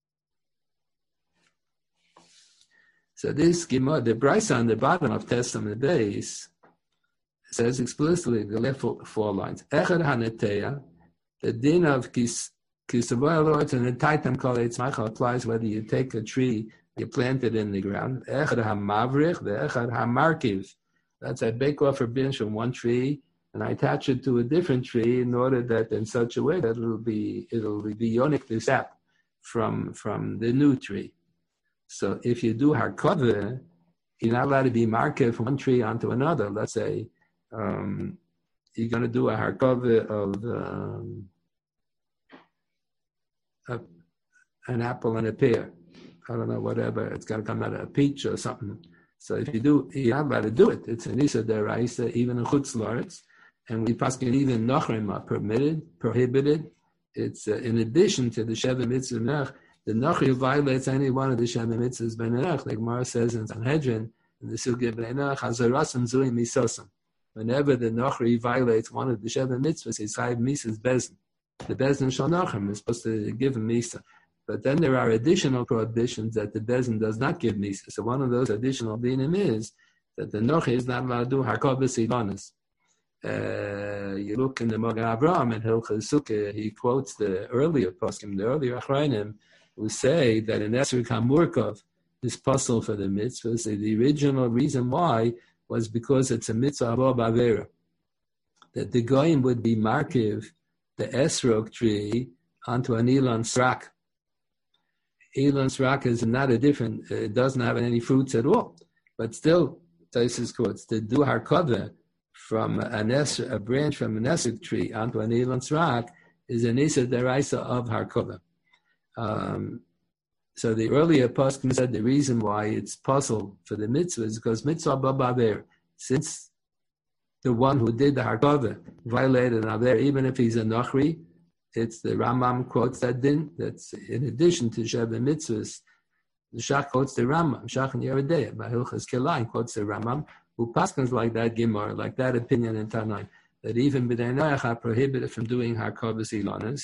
Speaker 1: So this Gemara, the Brisa on the bottom of Testament Days, says explicitly the left four, four lines. Echad Haneteya, the din of Kis Kisavoy Lords and the Taitam Kol Eitzmacha applies whether you take a tree, you plant it in the ground. Echad HaMavrich, the Echad HaMarkiv. That's I bake off a branch from one tree and I attach it to a different tree in order that in such a way that it'll be it'll be yonik the sap from from the new tree. So if you do harkava, you're not allowed to be market from one tree onto another. Let's say um, you're going to do a harkava of um, a, an apple and a pear. I don't know, whatever. It's going to come out of a peach or something. So if you do, you're not allowed to do it. It's an Isa Deraisa, even in Chutz La'aretz. And we paskin even Nachrim are permitted, prohibited. It's uh, in addition to the Sheva Mitzvah Menach, the Nachri violates any one of the Sheva Mitzvahs Benach, like Mara says in Sanhedrin, in the Sugya Benach, Hazarasam Zui Misosam. Whenever the Nachri violates one of the Sheva Mitzvahs, he's Chayiv Misas Bezin. The Bezin Shal Nachrim is supposed to give him Misa. But then there are additional prohibitions that the Bezin does not give Misa. So one of those additional dinim is that the Nochi is not allowed to do Harkavas Ivanis. Uh, you look in the Magen Avraham and Hilchos Sukkah, he quotes the earlier poskim, the earlier Achronim, who say that in Esrog HaMurkov, this puzzle for the mitzvah, so the original reason why was because it's a mitzvah above Avera. That the goyim would be markiv the esrog tree onto an Elon Srak. Elon Srak is not a different, it doesn't have any fruits at all. But still, Taisus quotes, to do harkava from an esrog, a branch from an esrog tree onto an Elon Srak is an Issa Deraisa of harkava. Um, so the earlier poskim said the reason why it's puzzle for the mitzvah is because mitzvah babaver, since the one who did the harkava violated an aver, even if he's a nachri, it's the Rambam quotes that din. That's in addition to Sheva mitzvahs. The Shach quotes the Rambam. Shach and Yeridei, by Hilchos Kelaim quotes the Rambam, who paskins like that Gemara, like that opinion in Tanai, that even b'nei noach are prohibited from doing harkavas ilanas.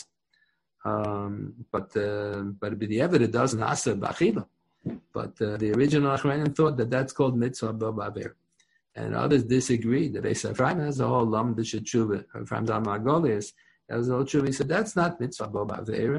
Speaker 1: Um, but uh, but b'di'evet it doesn't asa b'achila. But uh, the original Achronim thought that that's called mitzvah b'aver. And others disagree. The Beis Ephraim has a whole lam d'shetshuvah. Ephraim Zal Margolius has a whole tshuva. He said that's not mitzvah b'aver.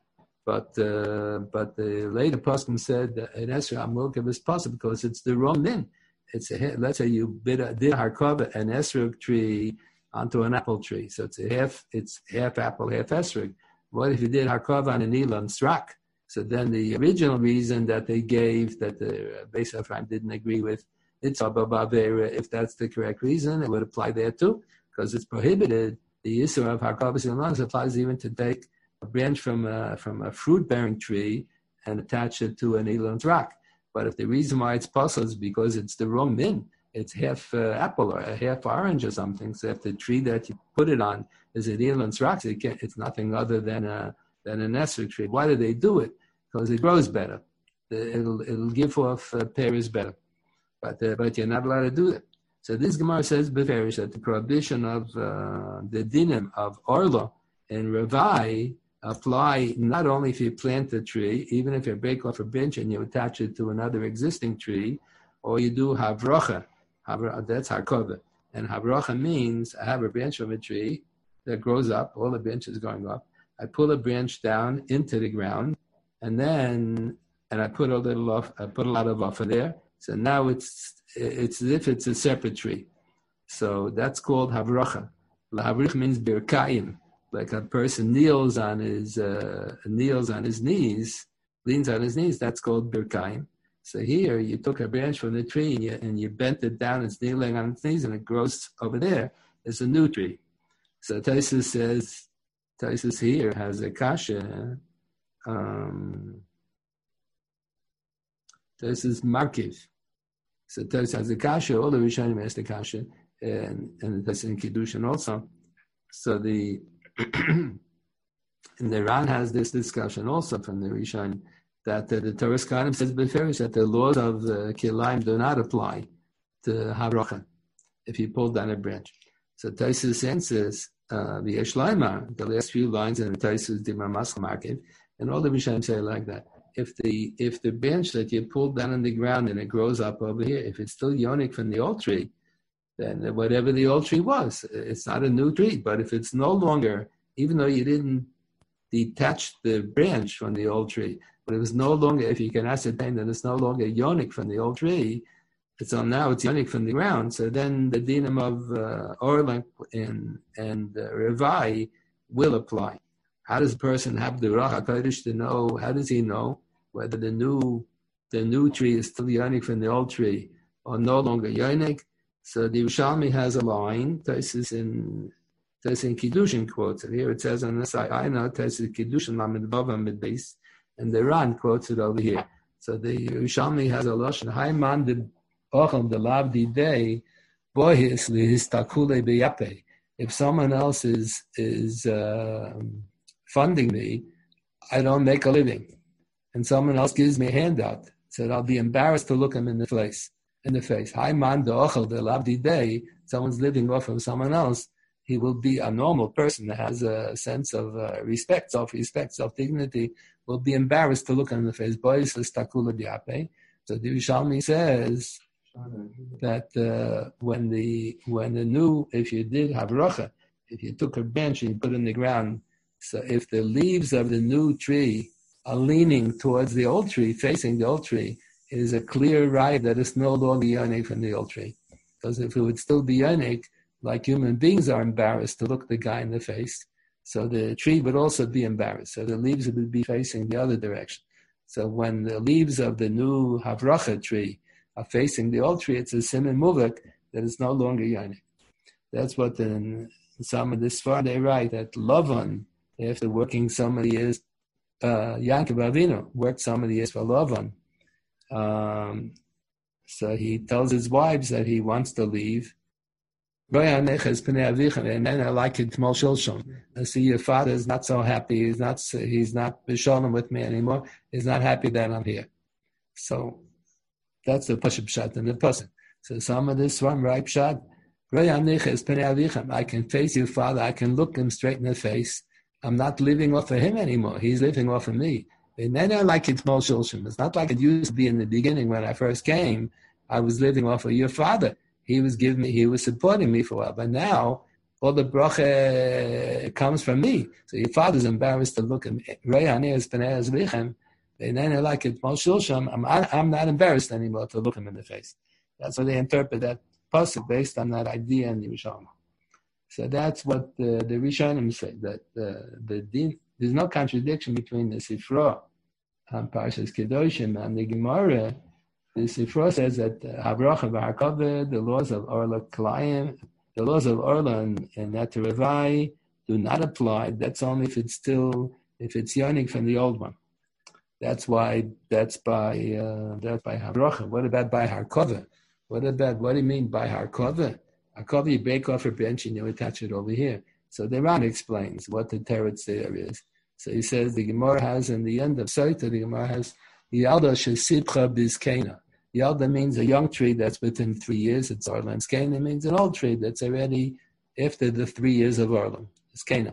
Speaker 1: But uh, but the later poskim said that in Esrog HaMurkov is possible because it's the wrong min. It's a, let's say you did a, did harkava an esrog tree onto an apple tree, so it's a half it's half apple, half esrog. What if you did harkava on an Elon Srak? So then the original reason that they gave that the Beis Ephraim didn't agree with, it's abavera. If that's the correct reason, it would apply there too, because it's prohibited. The issue of harkavas ilanas applies even to take a branch from a, from a fruit-bearing tree and attach it to an Elon Srak. But if the reason why it's possible is because it's the wrong min, it's half uh, apple or a half orange or something. So if the tree that you put it on is an Elon Srak, it it's nothing other than a than an esrog tree. Why do they do it? Because it grows better. It'll it'll give off uh, pears better. But uh, but you're not allowed to do that. So this Gemara says beferish that the prohibition of uh, the dinim of orla and revai apply not only if you plant a tree, even if you break off a branch and you attach it to another existing tree, or you do havrocha. That's harkava. And havrocha means I have a branch from a tree that grows up, all the branches going up. I pull a branch down into the ground, and then and I put a little off. I put a lot of offer there. So now it's it's as if it's a separate tree. So that's called havrocha. Lahavrich means birkayim. Like a person kneels on his uh, kneels on his knees, leans on his knees. That's called birkayim. So here you took a branch from the tree and you, and you bent it down. It's kneeling on its knees, and it grows over there. It's a new tree. So Taisus says, Taisus here has a kasha. Um, Taisus markiv. So Taisus has a kasha. All the Rishonim has the kasha, and and Taisus in Kiddushin also. So the and the Ran has this discussion also from the Rishon that uh, the Torah Skanim says beferish that the laws of the Kilaim do not apply to Havrocha if you pull down a branch. So Taisus answers uh, the Yeshleimar, the last few lines in the Taisus Dimar Maskal Market, and all the Rishonim say like that. If the if the branch that you pulled down on the ground and it grows up over here, if it's still yonik from the old tree, then whatever the old tree was, it's not a new tree. But if it's no longer, even though you didn't detach the branch from the old tree, but it was no longer, if you can ascertain that it's no longer yonik from the old tree, it's on now it's yonik from the ground. So then the dinam of uh, orlan and and uh, revai will apply. How does a person have the Ruach HaKodesh to know? How does he know whether the new the new tree is still yonik from the old tree or no longer yonik? So the Yerushalmi has a line. Taisus in Taisus in Kiddushin quotes it. Here it says on the side, I know Taisus Kiddushin Lamed Vav Amid Beis, and the Ran quotes it over here. So the Yerushalmi has a lashon Haiman de Ochel de Lavdi Day Bohis Lihistakule Beyape. If someone else is is uh, funding me, I don't make a living, and someone else gives me a handout, so I'll be embarrassed to look him in the face. In the face, Hi man de ochel de lavdi day. Someone's living off of someone else. He will be a normal person that has a sense of uh, respect, self-respect, self-dignity. Will be embarrassed to look him in the face. Boys takula biape. So the Yerushalmi says, that uh, when the when the new, if you did havracha, if you took a branch and you put it in the ground, so if the leaves of the new tree are leaning towards the old tree, facing the old tree, it is a clear right that it's no longer yonik from the old tree. Because if it would still be yonik, like human beings are embarrassed to look the guy in the face, so the tree would also be embarrassed. So the leaves would be facing the other direction. So when the leaves of the new havracha tree are facing the old tree, it's a siman muvak that it's no longer yonik. That's what in some of the Sfar they write that Lavan, after working so many years, uh, Yaakov Avinu worked so many years for Lavan. Um, so he tells his wives that he wants to leave. And then I like it. I see your father is not so happy. He's not. He's not b'shalom with me anymore. He's not happy that I'm here. So that's the pashup shot in the person. So some of this one right shot. I can face your father. I can look him straight in the face. I'm not living off of him anymore. He's living off of me. And then I like it small shulshim. It's not like it used to be in the beginning when I first came. I was living off of your father. He was giving me, he was supporting me for a while. But now, all the bracha comes from me. So your father's embarrassed to look at me. And then I like it, I'm, I'm not embarrassed anymore to look him in the face. That's how they interpret that pasuk based on that idea in the Rishonim. So that's what the, the Rishonim say, that uh, the din, there's no contradiction between the Sifra and Parshas Kedoshim and the Gemara. The Sifra says that Havracha v'Harkaveh, the laws of Orla Klayim, the laws of Orla and, and Neterevai do not apply. That's only if it's still, if it's yonik from the old one. That's why, that's by, uh, that's by Havracha. What about by Harkaveh? What about, what do you mean by Harkaveh? Harkaveh, you break off a branch and you attach it over here. So the Ran explains what the teretz there is. So he says the Gemara has, in the end of Saita, the Gemara has, Yalda shesipcha bizkena. Yalda means a young tree that's within three years. It's Orlan. Skena means an old tree that's already after the three years of Orlan. Skena.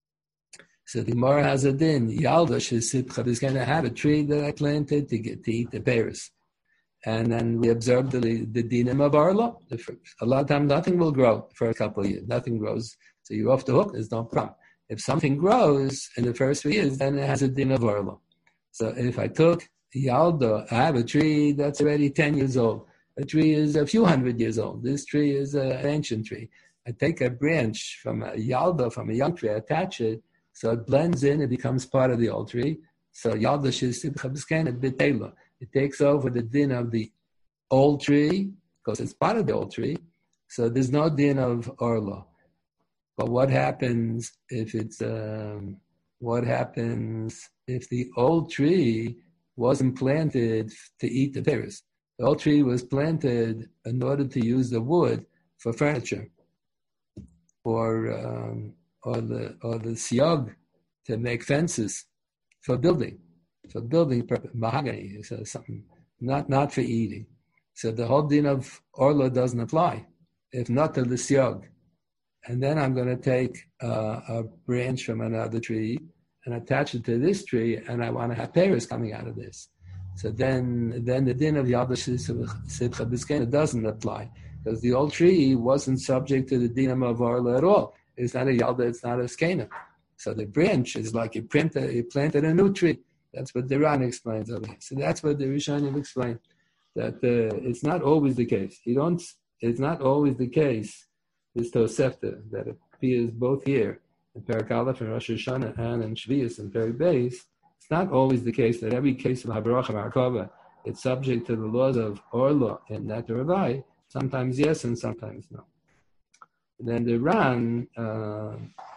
Speaker 1: So the Gemara has a din. Yalda shesipcha bizkena. I have a tree that I planted to get to eat the berries. And then we observe the, the dinim of Orla. A lot of times nothing will grow for a couple of years. Nothing grows. So you're off the hook. There's no problem. If something grows in the first three years, then it has a din of Orla. So if I took Yalda, I have a tree that's already ten years old. A tree is a few hundred years old. This tree is an ancient tree. I take a branch from a Yalda, from a young tree, I attach it, so it blends in, it becomes part of the old tree. So Yalda shesipcha b'skena b'teila. It takes over the din of the old tree, because it's part of the old tree. So there's no din of Orla. But what happens if it's, um, what happens if the old tree wasn't planted to eat the berries? The old tree was planted in order to use the wood for furniture, or um, or the or the siog to make fences for building, for building purpose, mahogany, so something not not for eating. So the whole din of Orla doesn't apply, if not to the siog. And then I'm going to take uh, a branch from another tree and attach it to this tree, and I want to have pears coming out of this. So then, then the din of Yalda shesipcha b'skena doesn't apply, because the old tree wasn't subject to the din of Orla at all. It's not a Yalda, it's not a skena. So the branch is like you planted, you planted a new tree. That's what the Ran explains over here. So that's what the Rishonim explain, that uh, it's not always the case. You don't. It's not always the case. This Tosefta that appears both here in Perek Aleph and Rosh Hashanah and in Shvius and Perek Beis. It's not always the case that every case of Havracha v'Harkaveh it's subject to the laws of Orla and Neterevai. Sometimes yes and sometimes no. And then the Ran uh,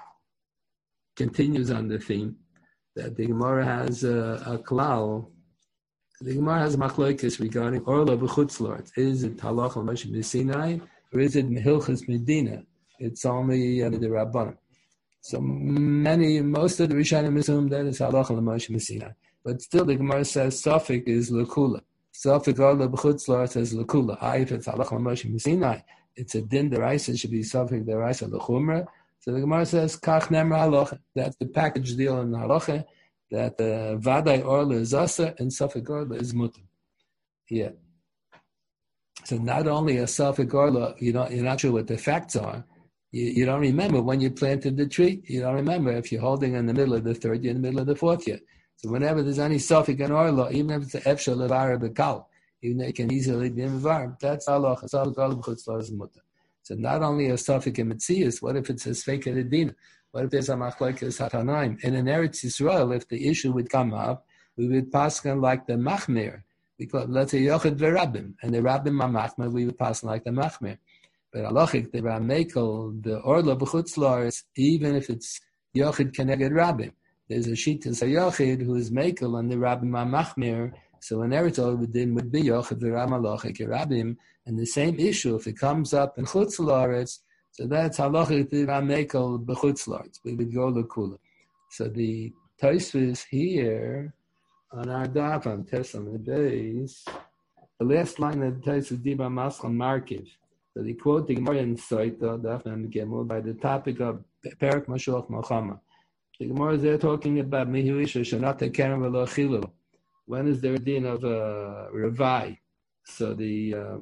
Speaker 1: continues on the theme that the Gemara has a, a klal. The Gemara has a machlokes regarding Orla b'chutz la'aretz. Is it halacha Moshe b'Sinai? Or is it Mehilchas Medina? It's only uh, the Rabbanim. So many, most of the Rishonim assume that it's halacha l'Moshe Messina. But still, the Gemara says Safik is l'kula. Safik Orla b'chutz la'aretz says l'kula. Ah, if it's halacha l'Moshe Messina, it's a din deraisa. It should be Safik deraisa l'chumra. So the Gemara says Kach nemra halacha. That's the package deal in the halacha. That uh, Vadai Orla is asa and Safik Orla is mutar. Yeah. So not only a Safek Orla, you don't, you're not sure what the facts are. You, you don't remember when you planted the tree. You don't remember if you're holding in the middle of the third year, in the middle of the fourth year. So whenever there's any Safek and Orla, even if it's an Efshel Levara Bekal, even though it can easily be involved, that's Allah. Safek Orla B'chutz La'arz Mutter. So not only a Safek and Metzias, what if it's a Sfeik Edina? What if there's a Machlokes Hatanaim? And in Eretz Yisrael, if the issue would come up, we would pass on like the Machmir. We call it, let's say, Yochid V'Rabbim. And the Rabbim are Machmir, we would pass on like the Machmir. But Halachik, the Ramekel, the Orla B'chutz La'arz, even if it's Yochid Keneged Rabbim. There's a Shittas HaYochid who is Mekel and the Rabbim are Machmir. So in Eretz Yisrael would be Yochid V'Ram Halachik Rabbim. And the same issue, if it comes up in Chutz La'aretz, so that's halachic Ramekel b'chutz la'aretz. We would go l'kula. So the Tosfos here on our daf on Tesam days, the last line of the Tosfos Diba Maschal Markiv. So they quote the Gemara in Soita daf and Gemara by the topic of Perak Mashuach Malchama. The Gemara is there talking about Mihuisha Shanata Keren V'lo Chilu. When is there a din of uh, Revai? So the uh,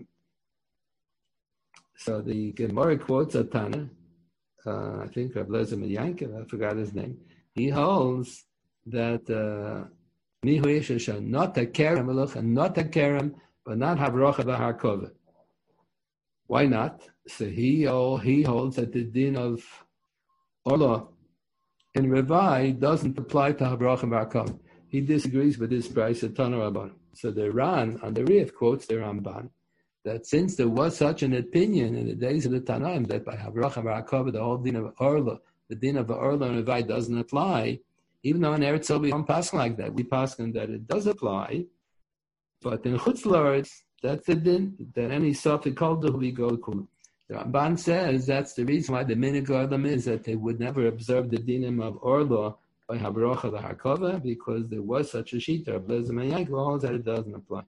Speaker 1: So the Gemara quotes a Tana, uh, I think Reb Lezer Yankiv, I forgot his name. He holds that Mihu Yeshusha, not a kerem, and not a kerem, but not have rocha b'harkova. Why not? So he oh, he holds that the din of Orla in Revai doesn't apply to Havrocha b'harkova. He disagrees with this price of Tana Rabban. So the Ran on the Rif quotes the Ramban, that since there was such an opinion in the days of the Tanaim that by Havrocha b'harkova the whole din of Orla, the din of Orla and Revai doesn't apply, even though in Eretz Yisrael we don't pass like that, we pass on that it does apply, but in Chutz La'aretz, that's the din that any Safek called who we go to. The Ramban says that's the reason why the minig Orlam is that they would never observe the dinim of Orla by Havrocha b'harkova, because there was such a shita of Lezer Yankiv that it doesn't apply.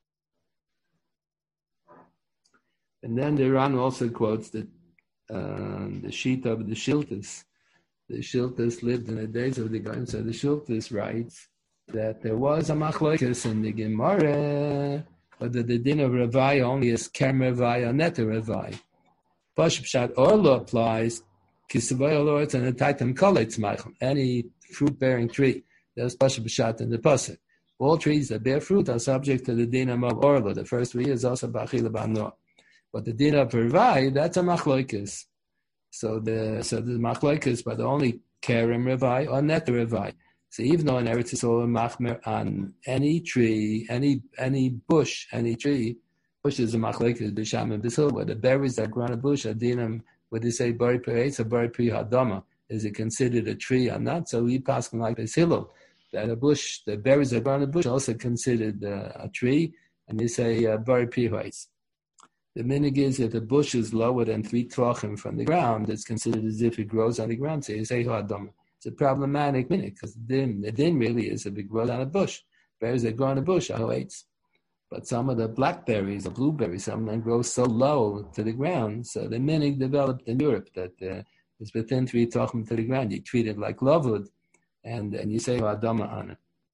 Speaker 1: And then the Ran also quotes that uh, the sheet of the Shiltas. The Shiltas lived in the days of the Goyim. So the Shiltas writes that there was a machlokes in the Gemara, but that the din of Revai only is Kerem Revai or Neta Revai. Pashup Pshat Orla applies Kisavay Orla and the Taitam Koletz Meichel, any fruit-bearing tree. There's Pashup Pshat in the Pasuk. All trees that bear fruit are subject to the din of Orla. The first three is also Bachila Banor. But the din of Revai, that's a machlokes. So the so the machlokes, but only Kerem Revai or Neta Revai. So even though in Eretz Yisrael machmer on any tree, any any bush, any tree, bush is a machlokes b'sham and b'sil, where the berries that grow on a bush are dinam. Would they say bari peretz or bari pri hadama? Is it considered a tree or not? So we pass like this hillel that a bush, the berries that grow on a bush, are also considered uh, a tree, and you say uh, bari pri haitz. The minig is if the bush is lower than three tvachim from the ground, it's considered as if it grows on the ground. So you say hadama. It's a problematic minig because the din, the din really is if it grows on a bush. Berries that grow on a bush are haitz. But some of the blackberries or blueberries, some of them grow so low to the ground. So the minig developed in Europe that uh, it's within three tvachim to the ground. You treat it like lovewood, and and you say hadama on it.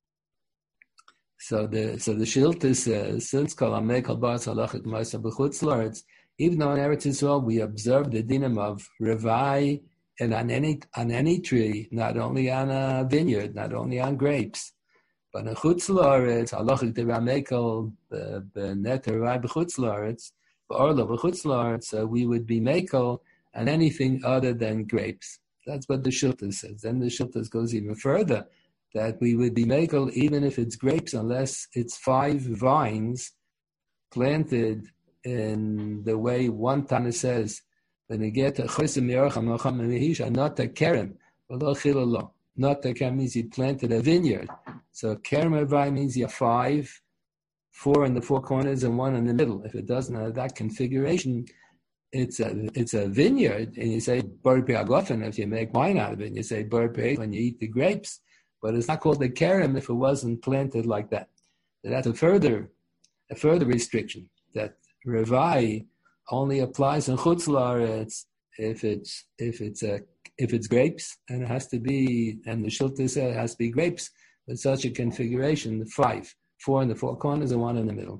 Speaker 1: So the so the Shilta says, since kol amekal bas halachik ma'aser b'chutz la'aretz, even though in Eretz Yisrael we observe the dinim of Revai and on any on any tree, not only on a vineyard, not only on grapes, but in chutz la'aretz halachik de ramekal b'neta Revai b'chutz la'aretz b'orla b'chutz la'aretz, so we would be mekel on anything other than grapes. That's what the Shilta says. Then the Shilta goes even further, that we would be mekel even if it's grapes, unless it's five vines planted in the way one Tana says, when you get a chosim yoracham nocham mehisha, not a kerem, not a kerem means you planted a vineyard. So kerem vine means you have five, four in the four corners and one in the middle. If it doesn't have that configuration, it's a it's a vineyard, and you say bar pe'agofen if you make wine out of it. And you say bar pe when you eat the grapes. But it's not called a kerem if it wasn't planted like that. That's a further, a further restriction that Revai only applies in Chutz La'aretz if it's if it's a if it's grapes, and it has to be, and the Shilta says it has to be grapes with such a configuration, the five, four in the four corners and one in the middle.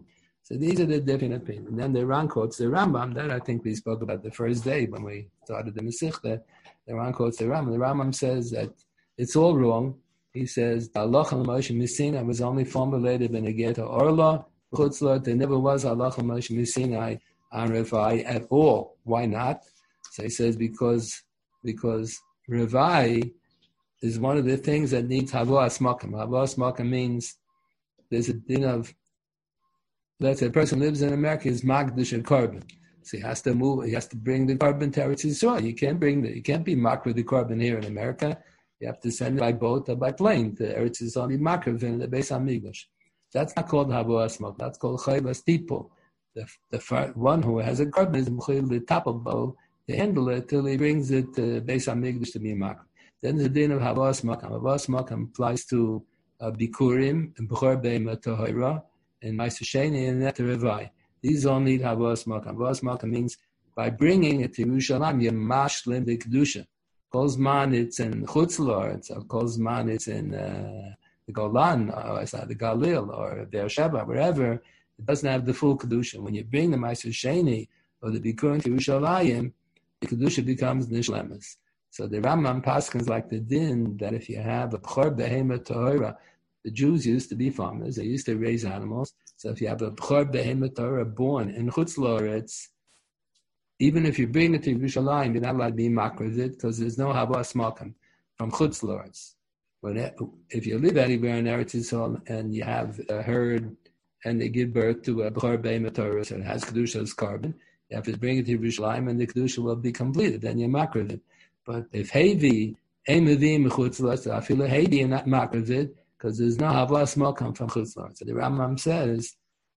Speaker 1: So these are the different opinions. And then the Ran quotes the Rambam, that I think we spoke about the first day when we started the Masechta. The Ran quotes the Rambam. The Rambam says that it's all wrong. He says, the Halacha L'Moshe Missinai was only formulated in a get to Orla. There never was Halacha L'Moshe Missinai on Revai at all. Why not? So he says, because, because Revai is one of the things that needs Havas Makam. Havas Makam means there's a din of, let's say a person lives in America, is Magdish and Korban. So he has to move, he has to bring the Korban to Eretz Yisrael. You can't bring the, you can't be makr with the Korban here in America. You have to send it by boat or by plane to Eretz Yisrael, be makr in the Beis HaMikdash. That's not called Havas Makam. That's called Chayvas Tipo. The, the first one who has a Korban is Mechil the Tapabo to handle it till he brings it to Beis HaMikdash to be makr. Then the din of Havas Makam. Havas Makam applies to uh, Bikurim and Bechor Be'ema Tohira and Ma'aser Sheni and Neter Revai. These all need Havas Makam. Havas Makam means by bringing it to Yerushalayim, you mashlim the Kedusha. Kolzman it's in Chutz La'aretz, or Kolzman it's in uh, the Golan, or it's not the Galil, or Beersheba, wherever, it doesn't have the full Kedusha. When you bring the Ma'aser Sheni or the Bikurim to Yerushalayim, the Kedusha becomes Nishlemes. So the Rambam paskins like the din that if you have a B'chor Behema Torah, the Jews used to be farmers, they used to raise animals. So if you have a B'chor Behema Torah born in Chutz La'aretz, even if you bring it to Yerushalayim, you're not allowed to be makar with it because there's no Havas Makam from Chutz La'aretz. But if you live anywhere in Eretz Yisrael and you have a herd and they give birth to a B'chor Behema Torah, so it has Kedusha as carbon, you have to bring it to Yerushalayim and the Kedusha will be completed, then you're makar with it. But if Hevi, Emevim Chutz La'aretz, I feel a Hevi and not makar with it, because there's no Havas Makam from Chutz La'aretz. So the Rambam says,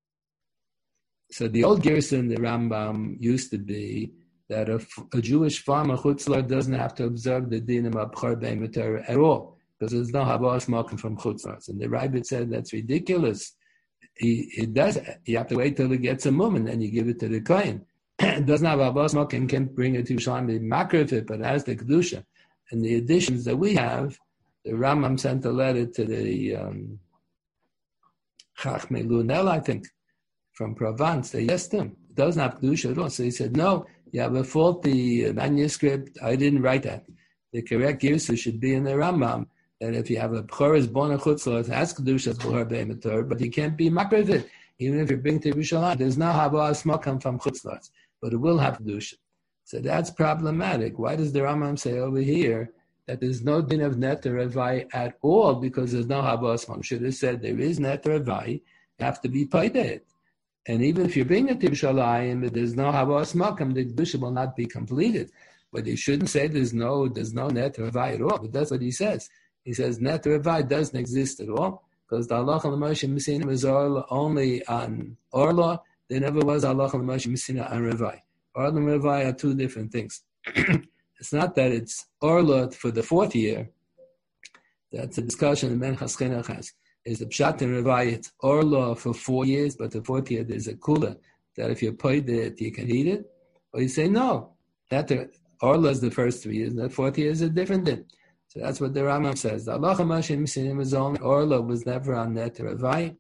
Speaker 1: so the old Gerson, the Rambam used to be that a, a Jewish farmer Chutz La'aretz doesn't have to observe the dinim of B'chor Behema Torah at all, because there's no Havas Makam from Chutz La'aretz. And the Rabbit said that's ridiculous. He it does. You have to wait till it gets a mum, and then you give it to the Kohen. It doesn't have Havas Makam, can't bring it to Yerushalayim, be makar of it, but it has the Kedusha. And the additions that we have, the Rambam sent a letter to the um, Chachmei Lunel, I think, from Provence. They asked him, it doesn't have Kedusha at all. So he said, no, you have a faulty manuscript. I didn't write that. The correct Girsa should be in the Rambam, that if you have a B'chor born in Chutz La'aretz, it has Kedusha as B'chor Behema Torah, but you can't be makar of it. Even if you bring to Yerushalayim, there's no Havas Makam from Chutz La'aretz, but it will have Kedusha. So that's problematic. Why does the Rambam say over here that there's no din of Neter Revai at all because there's no Havas Makam? Should have said there is Neter Revai, you have to be paided. And even if you bring it to Yerushalayim, if there's no Havas Makam, the Kedusha will not be completed. But he shouldn't say there's no there's no Neter Revai at all, but that's what he says. He says Neter Revai doesn't exist at all because the Halacha L'Moshe Missinai is only on Orla. There never was Halacha L'Moshe Missinai on Revai. Orla and Revai are two different things. It's not that it's Orla for the fourth year. That's a discussion the Menchas Chinuch has. Is the Pshat in Revai, it's Orla for four years, but the fourth year there's a kula that if you paid it, you can eat it. Or you say, no, that the, Orla is the first three years, and the fourth year is a different thing. So that's what the Rambam says. The Halacha L'Moshe Missinai was only, Orla was never on Neter Revai.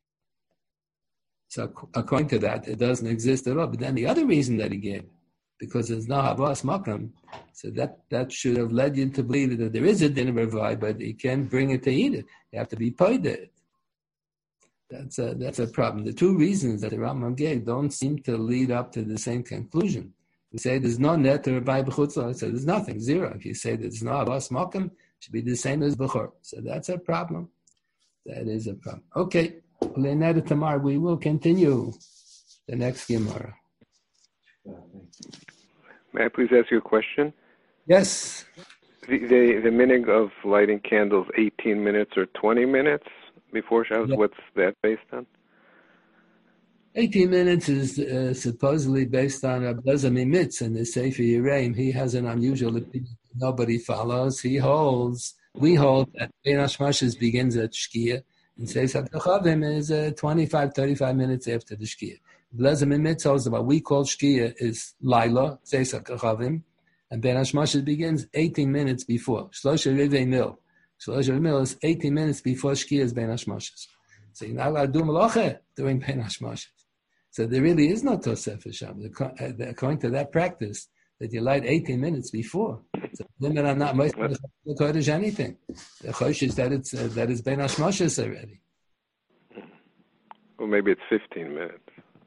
Speaker 1: So according to that, it doesn't exist at all. But then the other reason that he gave, because there's no Havas Makam, so that, that should have led you to believe that there is a din of Revai, but you can't bring it to eat it. You have to be paid it. That's a, that's a problem. The two reasons that the Rambam gave don't seem to lead up to the same conclusion. We say there's no Neter Revai B'chutz La'aretz, so there's nothing, zero. If you say there's no Havas Makam, it should be the same as B'chor. So that's a problem. That is a problem. Okay. Leonardo Tamar, we will continue the next Gemara.
Speaker 5: May I please ask you a question?
Speaker 1: Yes.
Speaker 5: The the, the minig of lighting candles, eighteen minutes or twenty minutes before Shabbos, yeah. What's that based on?
Speaker 1: eighteen minutes is uh, supposedly based on Ablezer Mimitz and the Sefer Yereim. He has an unusual opinion nobody follows. He holds, we hold that Bein Hashmashas begins at Shkia, and Seisat Kachavim is uh, twenty-five, thirty-five minutes after the Shkia. Ablezer Mimitz holds that what we call Shkia is Laila, Seisat Kachavim, and Bein Hashmashas begins eighteen minutes before. Shlosha Rivei Mil. Shlosha Rivei Mil is eighteen minutes before Shkia is Bein Hashmashas. So you're not allowed to do Malacha during Bein Hashmashas. So there really is no Tosefes Shabbos. According to that practice, that you light eighteen minutes before. So limit on not most Kodesh anything. The Chosh is that it's uh, that it's Ben Hashmoshes already.
Speaker 5: Well, maybe it's fifteen minutes.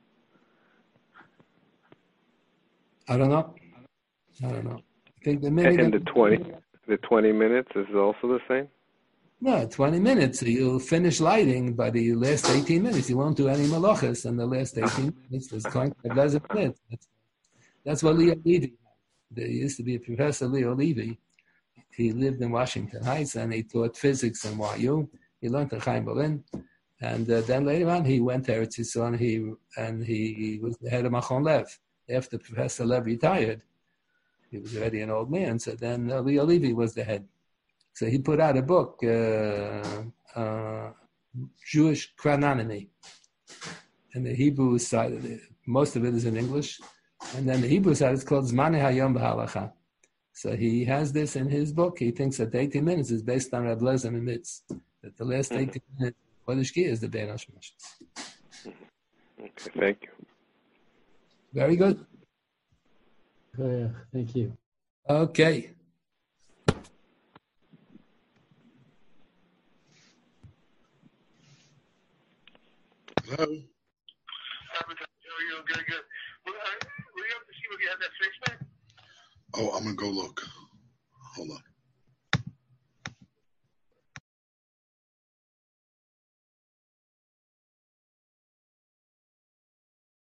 Speaker 1: I don't know. I don't know. I think the
Speaker 5: minute and the twenty, the twenty minutes is also the same.
Speaker 1: No, twenty minutes. You'll finish lighting, but the last eighteen minutes you won't do any malachas, and the last eighteen minutes there's going to dozen minutes. That's, that's what Leo Levy. There used to be a professor, Leo Levy. He lived in Washington Heights, and he taught physics in Y U. He learned at Chaim Berlin, and uh, then later on he went to Eretz Yisrael, and he and he, he was the head of Machon Lev. After Professor Lev retired, he was already an old man. So then uh, Leo Levy was the head. So he put out a book, uh, uh, Jewish Chrononomy, and the Hebrew side of it, most of it is in English. And then the Hebrew side is called Zmane Hayom B'Halacha. So he has this in his book. He thinks that the eighteen minutes is based on Reb Lezer Mitz, that the last eighteen minutes of Chodesh Ki is the Ben Hashmoshes.
Speaker 5: Okay, thank you.
Speaker 1: Very good.
Speaker 6: Uh, thank you.
Speaker 1: Okay.
Speaker 4: Hello? Oh, I'm going to go look. Hold on.